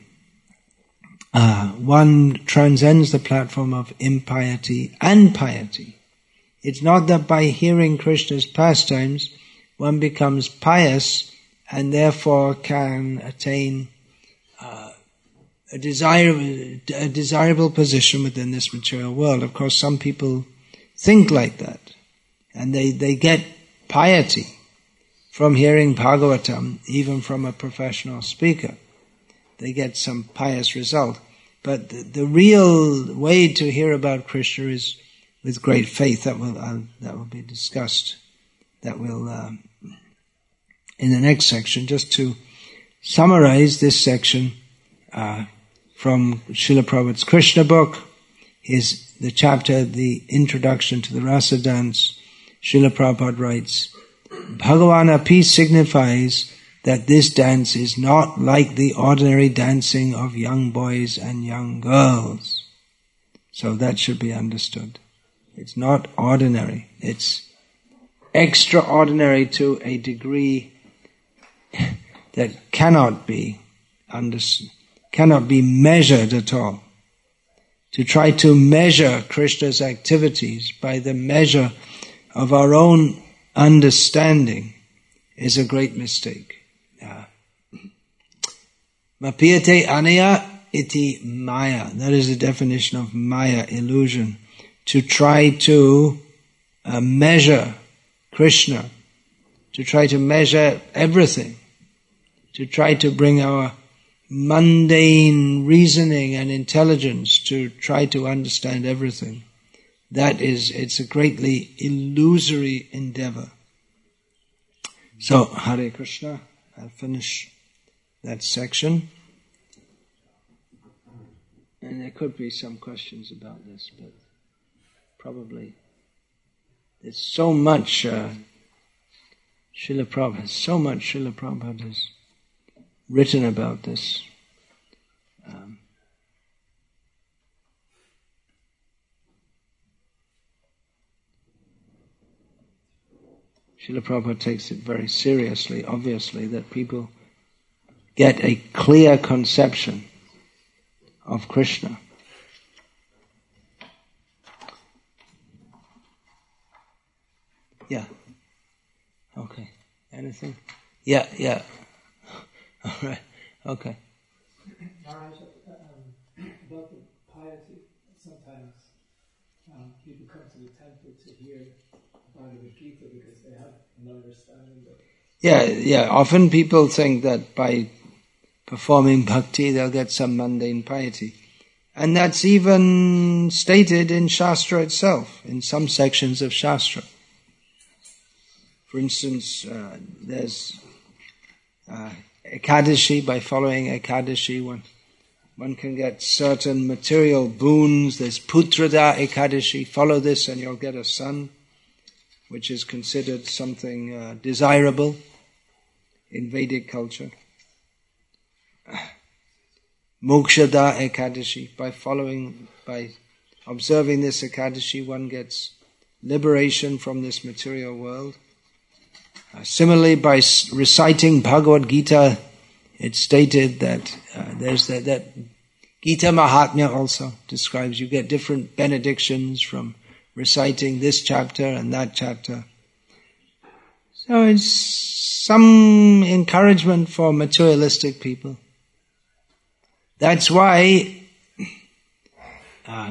uh, one transcends the platform of impiety and piety. It's not that by hearing Krishna's pastimes one becomes pious and therefore can attain uh, a desirable, a desirable position within this material world. Of course, some people think like that, and they, they get piety from hearing Bhagavatam, even from a professional speaker. They get some pious result. But the, the real way to hear about Krishna is with great faith. That will uh, that will be discussed. That will uh, in the next section. Just to summarize this section uh, from Srila Prabhupada's Krishna book, is the chapter, the introduction to the Rasa dance. Srila Prabhupada writes, Bhagavan Api signifies that this dance is not like the ordinary dancing of young boys and young girls. So that should be understood. It's not ordinary. It's extraordinary to a degree that cannot be understood, cannot be measured at all. To try to measure Krishna's activities by the measure of our own understanding is a great mistake. Mapiyate anaya iti maya. That is the definition of maya, illusion. To try to uh, measure Krishna, to try to measure everything, to try to bring our mundane reasoning and intelligence to try to understand everything. That is, it's a greatly illusory endeavor. So, Hare Krishna, I'll finish that section. And there could be some questions about this, but probably there's so much uh, Srila Prabhupada, so much Srila Prabhupada has written about this. Um, Srila Prabhupada takes it very seriously, obviously, that people get a clear conception of Krishna. Yeah. Okay. Anything? Yeah, yeah. All right. Okay. Maharaj, um, about the piety, sometimes um, people come to the temple to hear Bhagavad Gita because they have an understanding that. Yeah, yeah. Often people think that by performing bhakti they'll get some mundane piety. And that's even stated in Shastra itself, in some sections of Shastra. For instance, uh, there's uh, Ekadashi. By following Ekadashi, one, one can get certain material boons. There's Putrada Ekadashi. Follow this and you'll get a son, which is considered something uh, desirable in Vedic culture. Mokshada Ekadashi. By following, by observing this Ekadashi, one gets liberation from this material world. Uh, similarly, by s- reciting Bhagavad Gita, it's stated that uh, there's that, that Gita Mahatmya also describes you get different benedictions from reciting this chapter and that chapter. So it's some encouragement for materialistic people. That's why uh,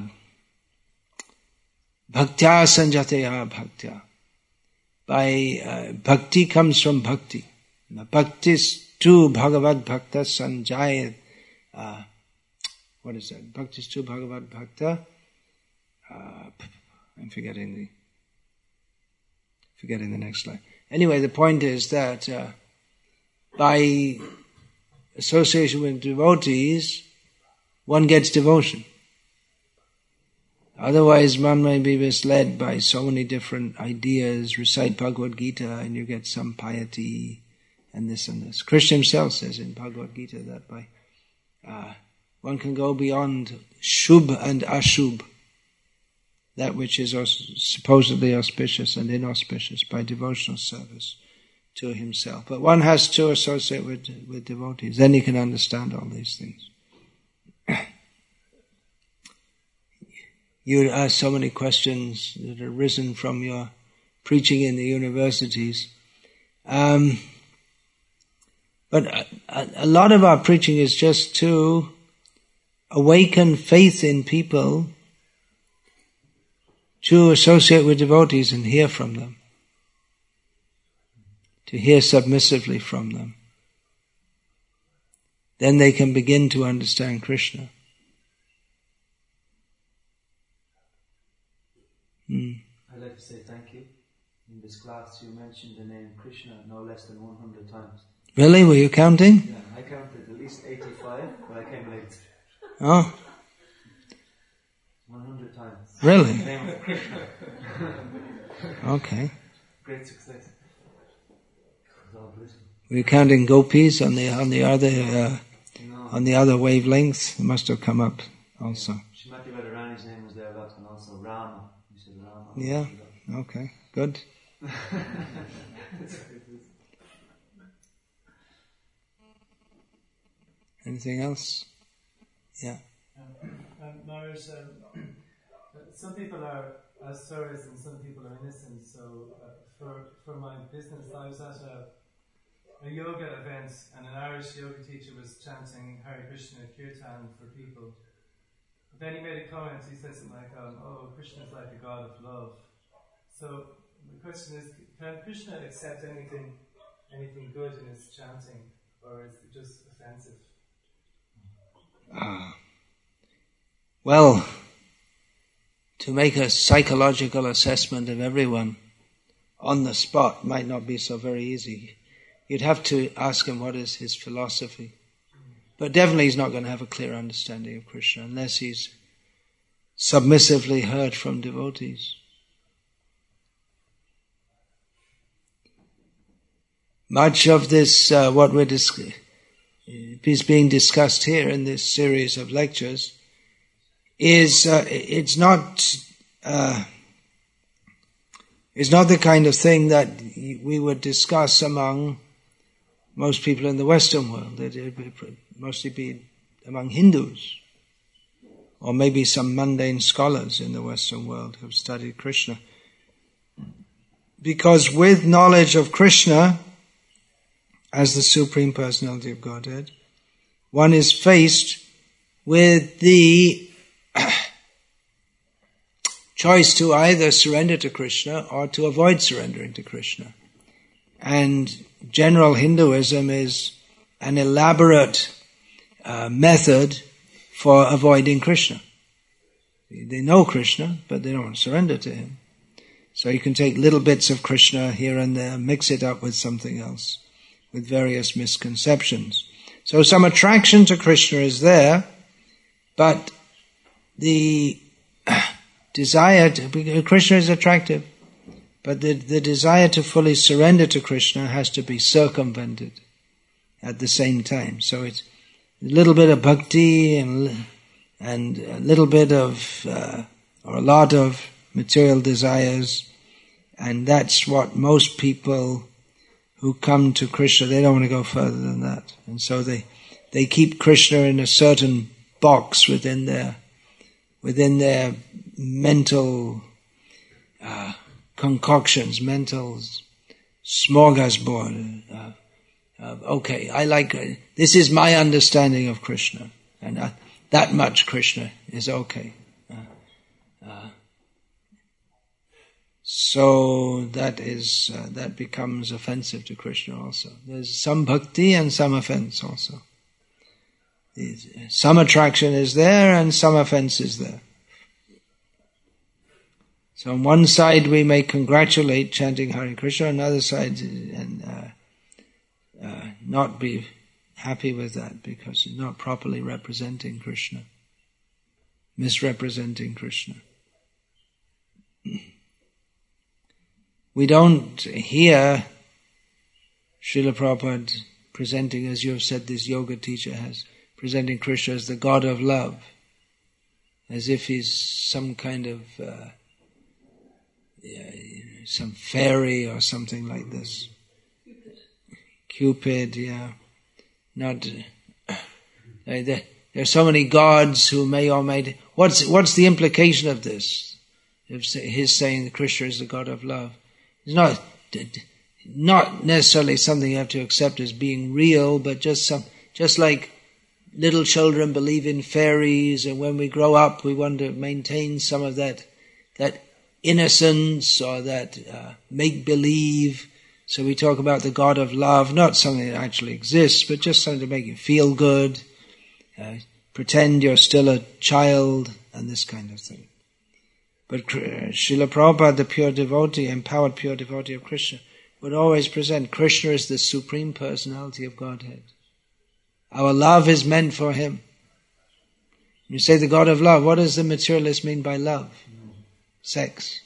bhaktya sanjataya bhaktya. By uh, bhakti comes from bhakti. Bhaktis tu bhagavad bhakta sanjaya. Uh, what is that? Bhaktis tu bhagavad bhakta. Uh, I'm forgetting the forgetting the next slide. Anyway, the point is that uh, by association with devotees, one gets devotion. Otherwise, one may be misled by so many different ideas. Recite Bhagavad Gita and you get some piety and this and this. Krishna himself says in Bhagavad Gita that by uh, one can go beyond Shubh and Ashubh, that which is supposedly auspicious and inauspicious, by devotional service to himself. But one has to associate with, with devotees. Then you can understand all these things. You ask so many questions that have arisen from your preaching in the universities. Um, but a, a lot of our preaching is just to awaken faith in people to associate with devotees and hear from them, to hear submissively from them. Then they can begin to understand Krishna. Hmm. I'd like to say thank you. In this class you mentioned the name Krishna no less than one hundred times. Really? Were you counting? Yeah, I counted at least eighty-five, but I came late. Oh. one hundred times. Really? The name of Krishna. Okay. Great success. Were you counting gopis on the on the other uh, no. on the other wavelength? It must have come up also. Shrimati Radharani's name was there a lot, and also Rama. You said Rama. Yeah. Okay. Good. Anything else? Yeah. Um, um, Maharaj, um, some people are asuras and some people are innocent. So uh, for for my business, I was at a, a yoga event, and an Irish yoga teacher was chanting Hare Krishna Kirtan for people. But then he made a comment. He said something like, um, "Oh, Krishna is like a god of love." So the question is, can Krishna accept anything, anything good in his chanting, or is it just offensive? Ah. Well, to make a psychological assessment of everyone on the spot might not be so very easy. You'd have to ask him what is his philosophy. But definitely he's not going to have a clear understanding of Krishna unless he's submissively heard from devotees. Much of this, uh, what we're dis- is being discussed here in this series of lectures, is uh, it's not uh, it's not the kind of thing that we would discuss among most people in the Western world. It would mostly be among Hindus, or maybe some mundane scholars in the Western world who have studied Krishna. Because with knowledge of Krishna as the Supreme Personality of Godhead, one is faced with the choice to either surrender to Krishna or to avoid surrendering to Krishna. And general Hinduism is an elaborate uh, method for avoiding Krishna. They know Krishna, but they don't surrender to him. So you can take little bits of Krishna here and there, mix it up with something else, with various misconceptions. So some attraction to Krishna is there, but the desire to, Krishna is attractive, but the, the desire to fully surrender to Krishna has to be circumvented at the same time. So it's a little bit of bhakti and and a little bit of, uh, or a lot of material desires, and that's what most people who come to Krishna, they don't want to go further than that. And so they they keep Krishna in a certain box within their within their mental uh, concoctions, mental smorgasbord. Uh, uh, okay, I like, uh, this is my understanding of Krishna, and uh, that much Krishna is okay. Uh, uh, so that is, uh, that becomes offensive to Krishna also. There's some bhakti and some offense also. Some attraction is there and some offense is there. So on one side we may congratulate chanting Hare Krishna, on the other side and uh, uh, not be happy with that because it's not properly representing Krishna, misrepresenting Krishna. We don't hear Srila Prabhupada presenting, as you have said, this yoga teacher has, presenting Krishna as the God of love, as if he's some kind of, uh, yeah, some fairy or something like this. Cupid, yeah. Not, uh, there, there are so many gods who may or may, what's, what's the implication of this? If his saying that Krishna is the God of love. It's not, not necessarily something you have to accept as being real, but just some, just like little children believe in fairies, and when we grow up we want to maintain some of that, that innocence or that uh, make-believe. So we talk about the God of love, not something that actually exists, but just something to make you feel good, uh, pretend you're still a child, and this kind of thing. But uh, Srila Prabhupada, the pure devotee, empowered pure devotee of Krishna, would always present Krishna as the Supreme Personality of Godhead. Our love is meant for him. You say the God of love, what does the materialist mean by love? Sex.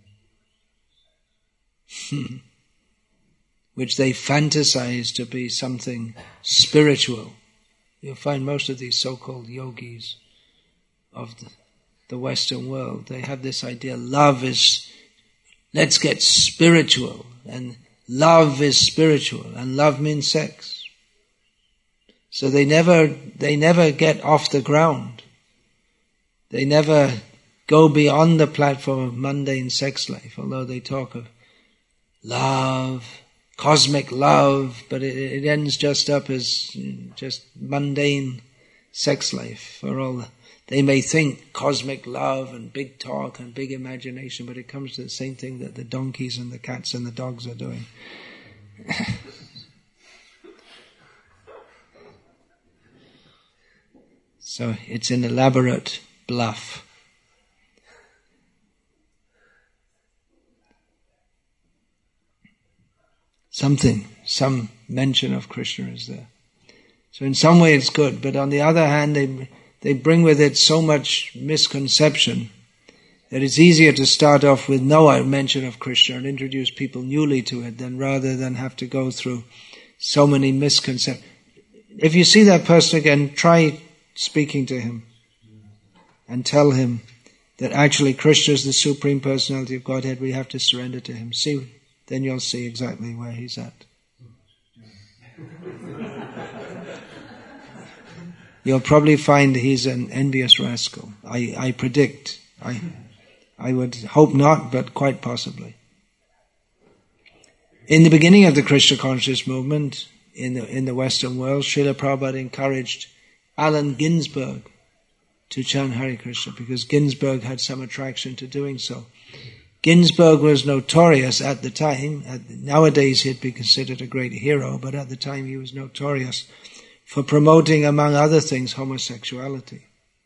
Which they fantasize to be something spiritual. You'll find most of these so-called yogis of the, the Western world, they have this idea, love is, let's get spiritual, and love is spiritual, and love means sex. So they never, they never get off the ground. They never go beyond the platform of mundane sex life, although they talk of love, cosmic love, but it, it ends just up as just mundane sex life. For all the, they may think cosmic love and big talk and big imagination, but it comes to the same thing that the donkeys and the cats and the dogs are doing. So it's an elaborate bluff. Something, some mention of Krishna is there. So in some way it's good, but on the other hand they they bring with it so much misconception that it's easier to start off with no mention of Krishna and introduce people newly to it than rather than have to go through so many misconceptions. If you see that person again, try speaking to him and tell him that actually Krishna is the Supreme Personality of Godhead, we have to surrender to him. See, then you'll see exactly where he's at. You'll probably find he's an envious rascal. I, I predict. I, I would hope not, but quite possibly. In the beginning of the Krishna conscious movement, in the, in the Western world, Srila Prabhupada encouraged Allen Ginsberg to chant Hare Krishna because Ginsberg had some attraction to doing so. Ginsberg was notorious at the time. At, nowadays he'd be considered a great hero, but at the time he was notorious for promoting, among other things, homosexuality.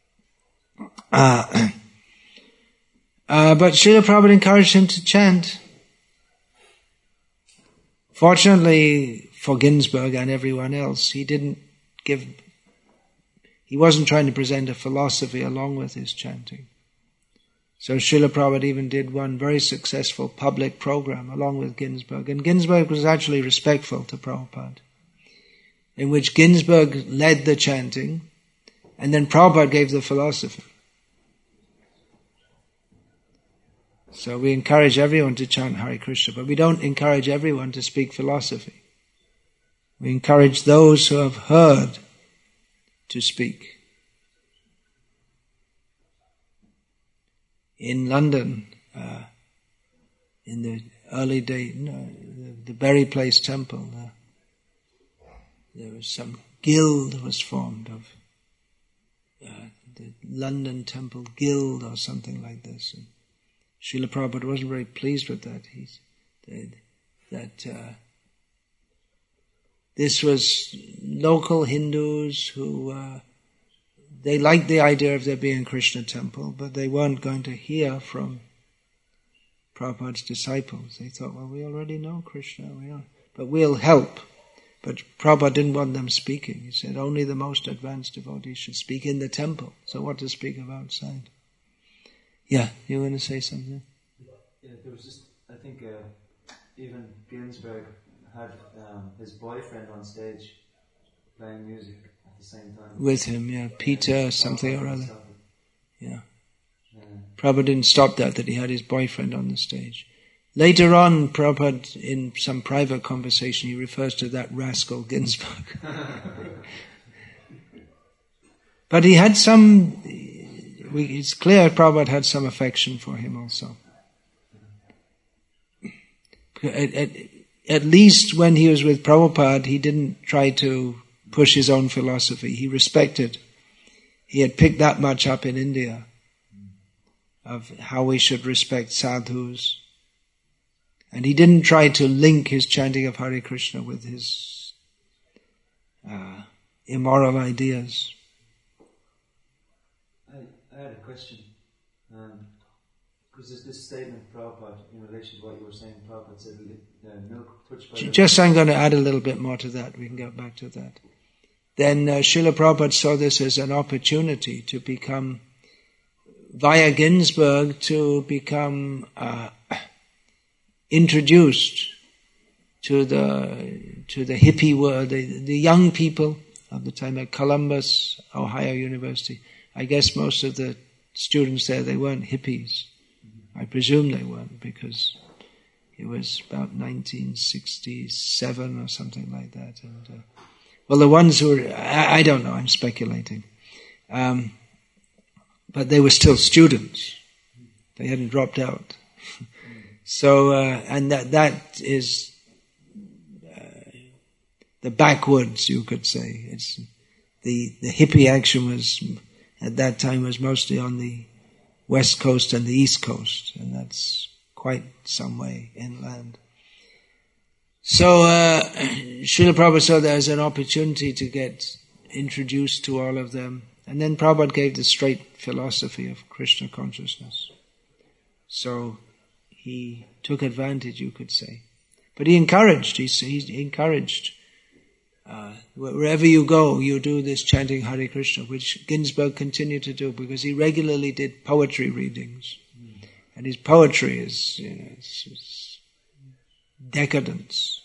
Uh, uh, but Srila Prabhupada encouraged him to chant. Fortunately for Ginsberg and everyone else, he didn't give, he wasn't trying to present a philosophy along with his chanting. So Srila Prabhupada even did one very successful public program along with Ginsberg. And Ginsberg was actually respectful to Prabhupada, in which Ginsberg led the chanting, and then Prabhupada gave the philosophy. So we encourage everyone to chant Hare Krishna, but we don't encourage everyone to speak philosophy. We encourage those who have heard to speak. In London, uh, in the early day, no, the, the Berry Place Temple, uh, there was some guild was formed of uh, the London Temple Guild or something like this. And Srila Prabhupada wasn't very pleased with that. He said that uh, this was local Hindus who uh, they liked the idea of there being a Krishna temple, but they weren't going to hear from Prabhupada's disciples. They thought, well, we already know Krishna, we are, but we'll help. But Prabhupada didn't want them speaking. He said only the most advanced devotees should speak in the temple. So what to speak of outside? Yeah, you were going to say something? Yeah, there was just, I think uh, even Ginsberg had um, his boyfriend on stage playing music at the same time. With him, yeah. Peter something or other. Yeah. Yeah. Prabhupada didn't stop that, that he had his boyfriend on the stage. Later on, Prabhupada, in some private conversation, he refers to that rascal Ginsberg. But he had some, it's clear Prabhupada had some affection for him also. At, at, at least when he was with Prabhupada, he didn't try to push his own philosophy. He respected. He had picked that much up in India of how we should respect sadhus. And he didn't try to link his chanting of Hare Krishna with his uh, immoral ideas. I, I had a question. Um, because there's this statement, Prabhupada, in relation to what you were saying, Prabhupada said, uh, milk touched by Just I'm going to add a little bit more to that. We can get back to that. Then uh, Srila Prabhupada saw this as an opportunity to become, via Ginsberg, to become uh, introduced to the to the hippie world, the, the young people of the time at Columbus, Ohio University. I guess most of the students there, they weren't hippies. I presume they weren't, because it was about nineteen sixty-seven or something like that. And uh, well, the ones who were, I, I don't know, I'm speculating. Um, but they were still students. They hadn't dropped out. So, uh, and that, that is uh, the backwoods, you could say. It's the, the hippie action was, at that time, was mostly on the West Coast and the East Coast, and that's quite some way inland. So, uh, Srila Prabhupada saw that as an opportunity to get introduced to all of them, and then Prabhupada gave the straight philosophy of Krishna consciousness. So, he took advantage, you could say. But he encouraged, he, he encouraged, uh, wherever you go, you do this chanting Hare Krishna, which Ginsberg continued to do, because he regularly did poetry readings. Mm. And his poetry is, you know, it's, it's decadence.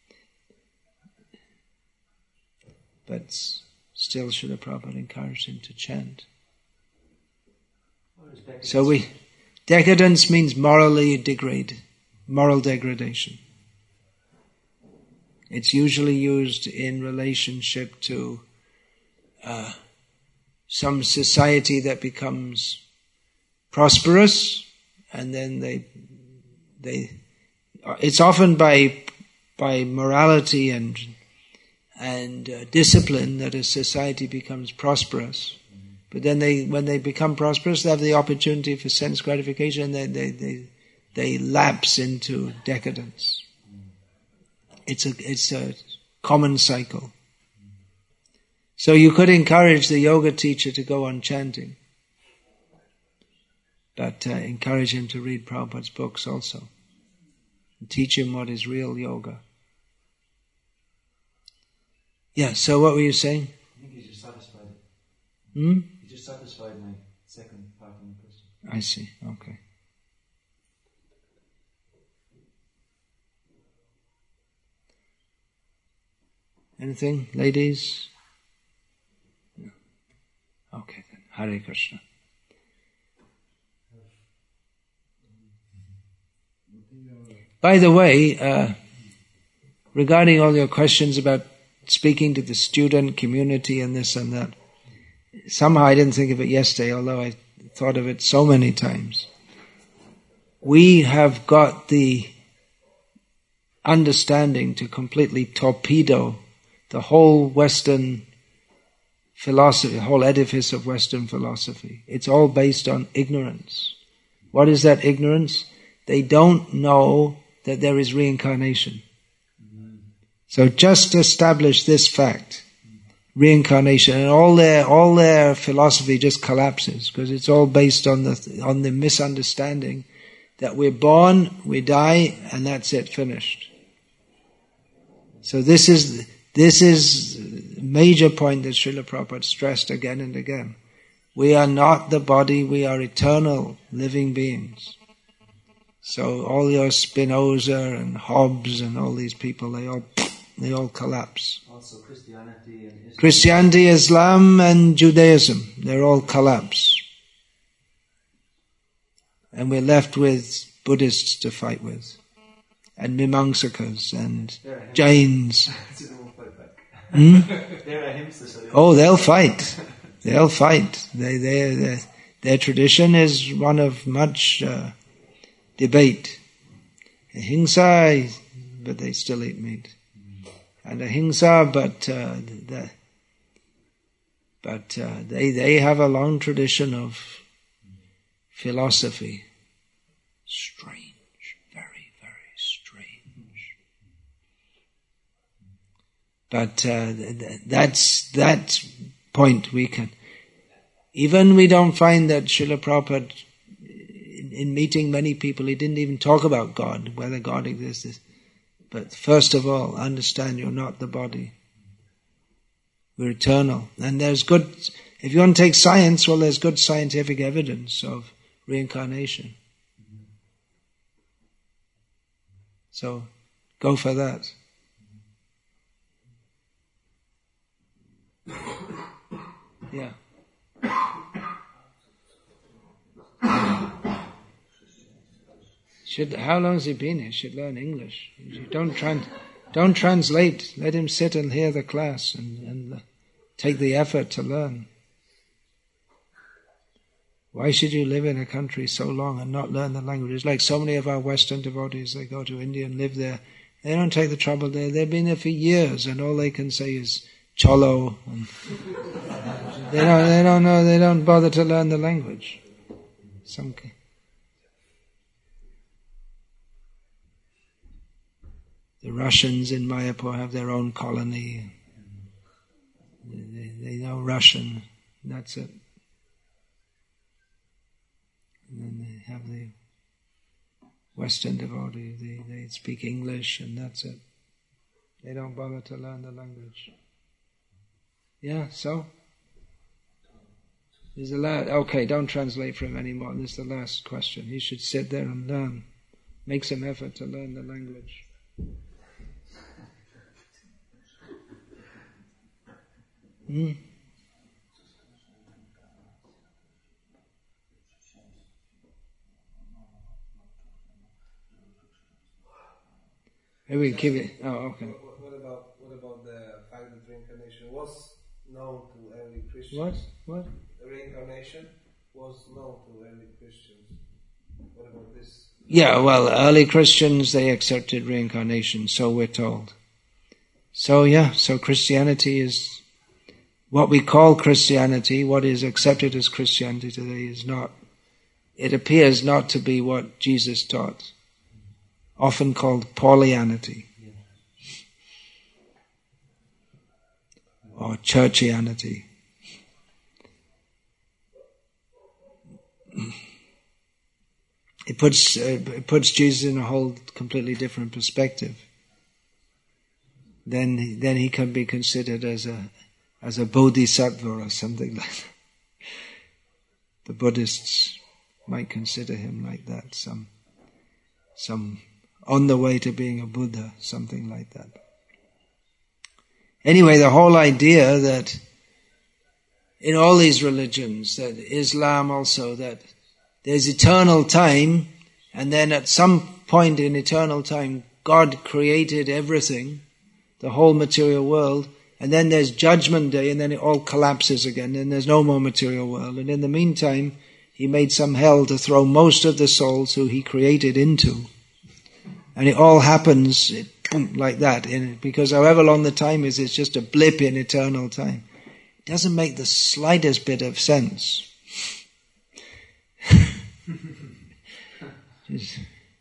But still Srila Prabhupada encouraged him to chant. So we... Decadence means morally degrade, moral degradation. It's usually used in relationship to uh, some society that becomes prosperous, and then they, they, it's often by by morality and and uh, discipline that a society becomes prosperous. But then they, when they become prosperous, they have the opportunity for sense gratification, and they, they, they, they lapse into decadence. It's a, it's a common cycle. So you could encourage the yoga teacher to go on chanting, but uh, encourage him to read Prabhupada's books also, and teach him what is real yoga. Yeah, so what were you saying? I think you just satisfied it. Hmm? You just satisfied my second part of the question. I see, okay. Anything, ladies? No. Okay then, Hare Krishna. By the way, uh, regarding all your questions about speaking to the student community and this and that, somehow I didn't think of it yesterday, although I thought of it so many times. We have got the understanding to completely torpedo the whole Western philosophy, the whole edifice of Western philosophy. It's all based on ignorance. What is that ignorance? They don't know that there is reincarnation. So just establish this fact, reincarnation, and all their all their philosophy just collapses, because it's all based on the on the misunderstanding that we're born, we die, and that's it, finished. So this is this is a major point that Srila Prabhupada stressed again and again. We are not the body, we are eternal living beings. So all your Spinoza and Hobbes and all these people, they all they all collapse. Also Christianity and Islam. Christianity, Islam and Judaism, they're all collapse. And we're left with Buddhists to fight with. And Mimamsakas and Jains. Hmm? Oh, they'll fight. They'll fight. They, they, they, their tradition is one of much uh, debate. Ahimsa, but they still eat meat. And ahimsa, but uh, the, but uh, they they have a long tradition of philosophy. Strange, very very strange. But uh, that's that point we can. Even we don't find that Srila Prabhupada, in, in meeting many people, he didn't even talk about God, whether God exists. But first of all, understand you're not the body. We're eternal. And there's good, if you want to take science, well, there's good scientific evidence of reincarnation. So, go for that. Yeah. Should, how long has he been here? Should learn English. You don't tran, don't translate. Let him sit and hear the class and, and uh, take the effort to learn. Why should you live in a country so long and not learn the language? It's like so many of our Western devotees, they go to India and live there. They don't take the trouble there. They've been there for years and all they can say is cholo. And they don't, they don't know, they don't bother to learn the language. Some... The Russians in Mayapur have their own colony. They, they know Russian. That's it. And then they have the Western devotee. They, they speak English and that's it. They don't bother to learn the language. Yeah, so? This is the last, okay, don't translate for him anymore. This is the last question. He should sit there and learn. Make some effort to learn the language. Hmm. Maybe we keep it. Oh, okay. What, what about what about the fact that reincarnation was known to early Christians? What? What? Reincarnation was known to early Christians. What about this? Yeah, well, early Christians, they accepted reincarnation, so we're told. So yeah, so Christianity is, what we call Christianity, what is accepted as Christianity today is not, it appears not to be what Jesus taught, often called Paulianity or churchianity. It puts uh, it puts Jesus in a whole completely different perspective. Then then he can be considered as a as a bodhisattva or something like that. The Buddhists might consider him like that, some some on the way to being a Buddha, something like that. Anyway, the whole idea that in all these religions, that Islam also, that there's eternal time, and then at some point in eternal time, God created everything, the whole material world, and then there's Judgment Day, and then it all collapses again, and there's no more material world. And in the meantime, he made some hell to throw most of the souls who he created into. And it all happens it, boom, like that, in, because however long the time is, it's just a blip in eternal time. It doesn't make the slightest bit of sense. Just,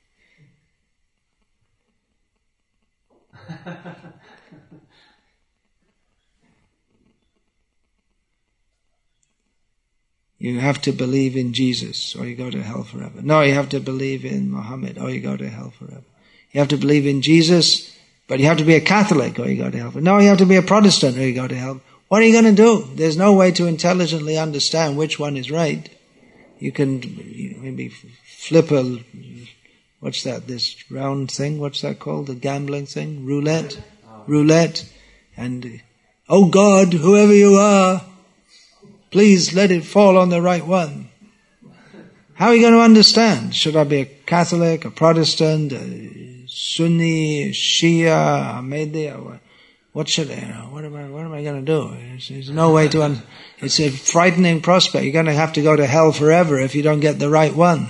you have to believe in Jesus or you go to hell forever. No, you have to believe in Muhammad or you go to hell forever. You have to believe in Jesus, but you have to be a Catholic or you go to hell forever. No, you have to be a Protestant or you go to hell. What are you going to do? There's no way to intelligently understand which one is right. You can maybe flip a, what's that, this round thing, what's that called, the gambling thing, roulette, roulette, and, oh God, whoever you are, please let it fall on the right one. How are you going to understand? Should I be a Catholic, a Protestant, a Sunni, a Shia, Ahmadi? What should I, you know, what am I, what am I going to do? There's, there's no way to, un- it's a frightening prospect. You're going to have to go to hell forever if you don't get the right one.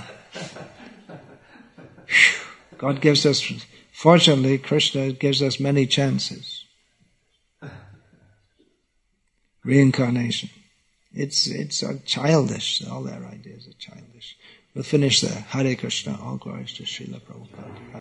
God gives us, fortunately, Krishna gives us many chances. Reincarnation. It's, it's uh, childish. All their ideas are childish. We'll finish there. Hare Krishna. All glories to Srila Prabhupada.